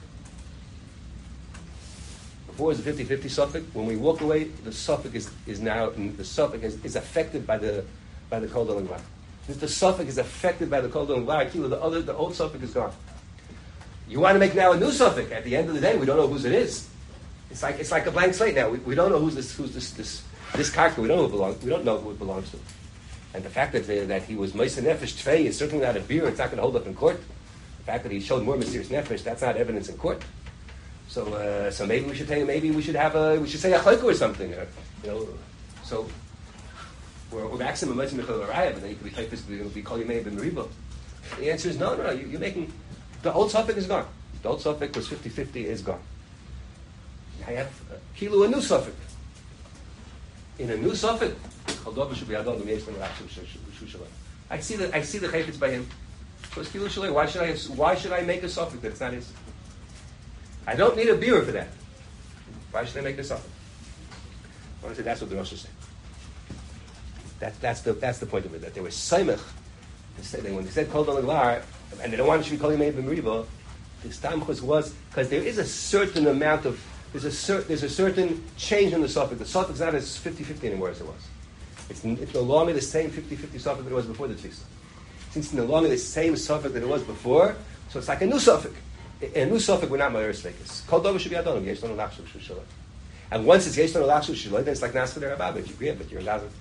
S1: Before it was a 50-50 suffix. When we walk away, the suffix is now the suffix is affected by the Kol Davar. that the suffix is affected by the Kol Dol Var, the old suffix is gone. You want to make now a new suffix. At the end of the day, we don't know whose it is. It's like a blank slate now. We don't know who's this character. We don't know who it belongs to. And the fact that he was Meiser Nefesh Tvei is certainly not a beer. It's not going to hold up in court. The fact that he showed more mysterious nefesh, that's not evidence in court. So maybe we should say a chayku or something. So we're maximum Meiser Nefesh Araya, but then you could be typist, it'll be Kol Yemei Ben Meriba. The answer is no. You're making the old suffix is gone. The old suffix was 50-50 is gone. I have kilu a new suffix. In a new suffix, I see the chayfetz by him. Why should I make a suffix that it's not his? I don't need a beer for that. Why should I make a suffix? I want to say that's what the Rosh is saying. That's the point of it. That they were seimach. When they said kol dol gvar, and they don't want it to be kol yemei b'meriva, the stamchus was because there is a certain amount of there's a certain change in the suffix. The suffix is not as 50-50 anymore as it was. It's no longer the same 50-50 suffix that it was before the tefisa. Since it's no longer the same suffix that it was before, so it's like a new suffix. A new suffix, we're not ma'aris vekis. Kol dover should be adonam. Yesh lanu lachshuv shalom. And once it's yesh lanu lachshuv shalom, then it's like nasfer derabab. If you agree, but you're a gazan.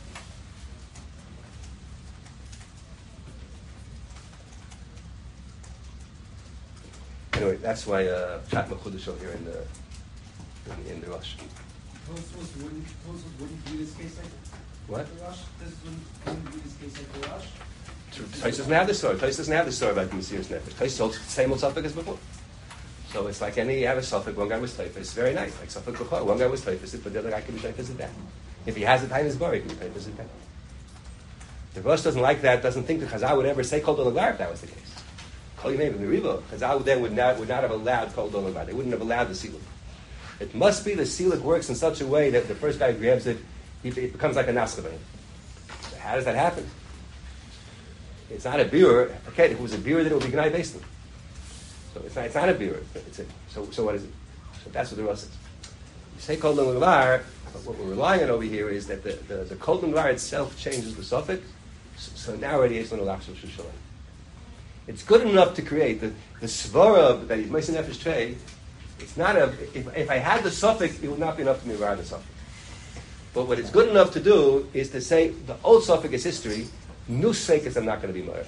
S1: Anyway, that's why Pshat Mechudash here in the Rosh.
S6: Tosfos wouldn't view this case like
S1: What?
S6: the Rosh? Tosfos wouldn't view this case like the Rosh?
S1: Tais doesn't have the story. Tais doesn't have the story about the Mesiras Nefesh. Tais holds the same old suffix as before. So it's like you have a suffix. One guy was Taifas. It's very nice. Like suffix before. One guy was Taifas, but the other guy can be Taifas at that. If he has the time, his bar, he can be Taifas at that. The Rosh doesn't like that. Doesn't think that Chazal would ever say Kol Dol Gvar if that was the case. Kol Yemei B'Meriva. Chazal then would not have allowed Kol Dol Gvar. They wouldn't have allowed the Siluk. It must be the Siluk works in such a way that the first guy grabs it, it becomes like a Nascha by him. So how does that happen? It's not a beer. Okay, if it was a beer, then it would be Gnai Beistin. So it's not a beer. So what is it? So that's what the Rosh says. You say Kol Dol Gvar, but what we're relying on over here is that the Kol Dol Gvar itself changes the suffix. So now already it's no lachshuv shalom. It's good enough to create the svara that he's Meiser Nefesh Tvei. It's not if I had the suffix, it would not be enough to me without the suffix. But what it's good enough to do is to say the old suffix is history. New sekes I'm not going to be ma'ir.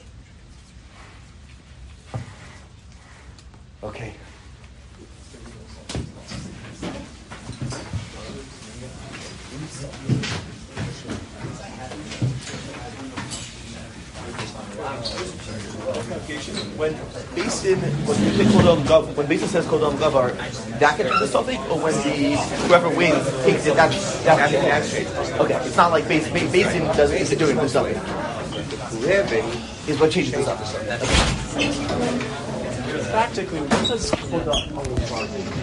S1: Okay.
S7: When Basin says Kol Dol Gavar, that gets the suffix, or when whoever wins takes it, that's okay. It's not like Basin doesn't do it for suffix. Is what changes the suffix.
S8: Practically, what does Kol Dol Gavar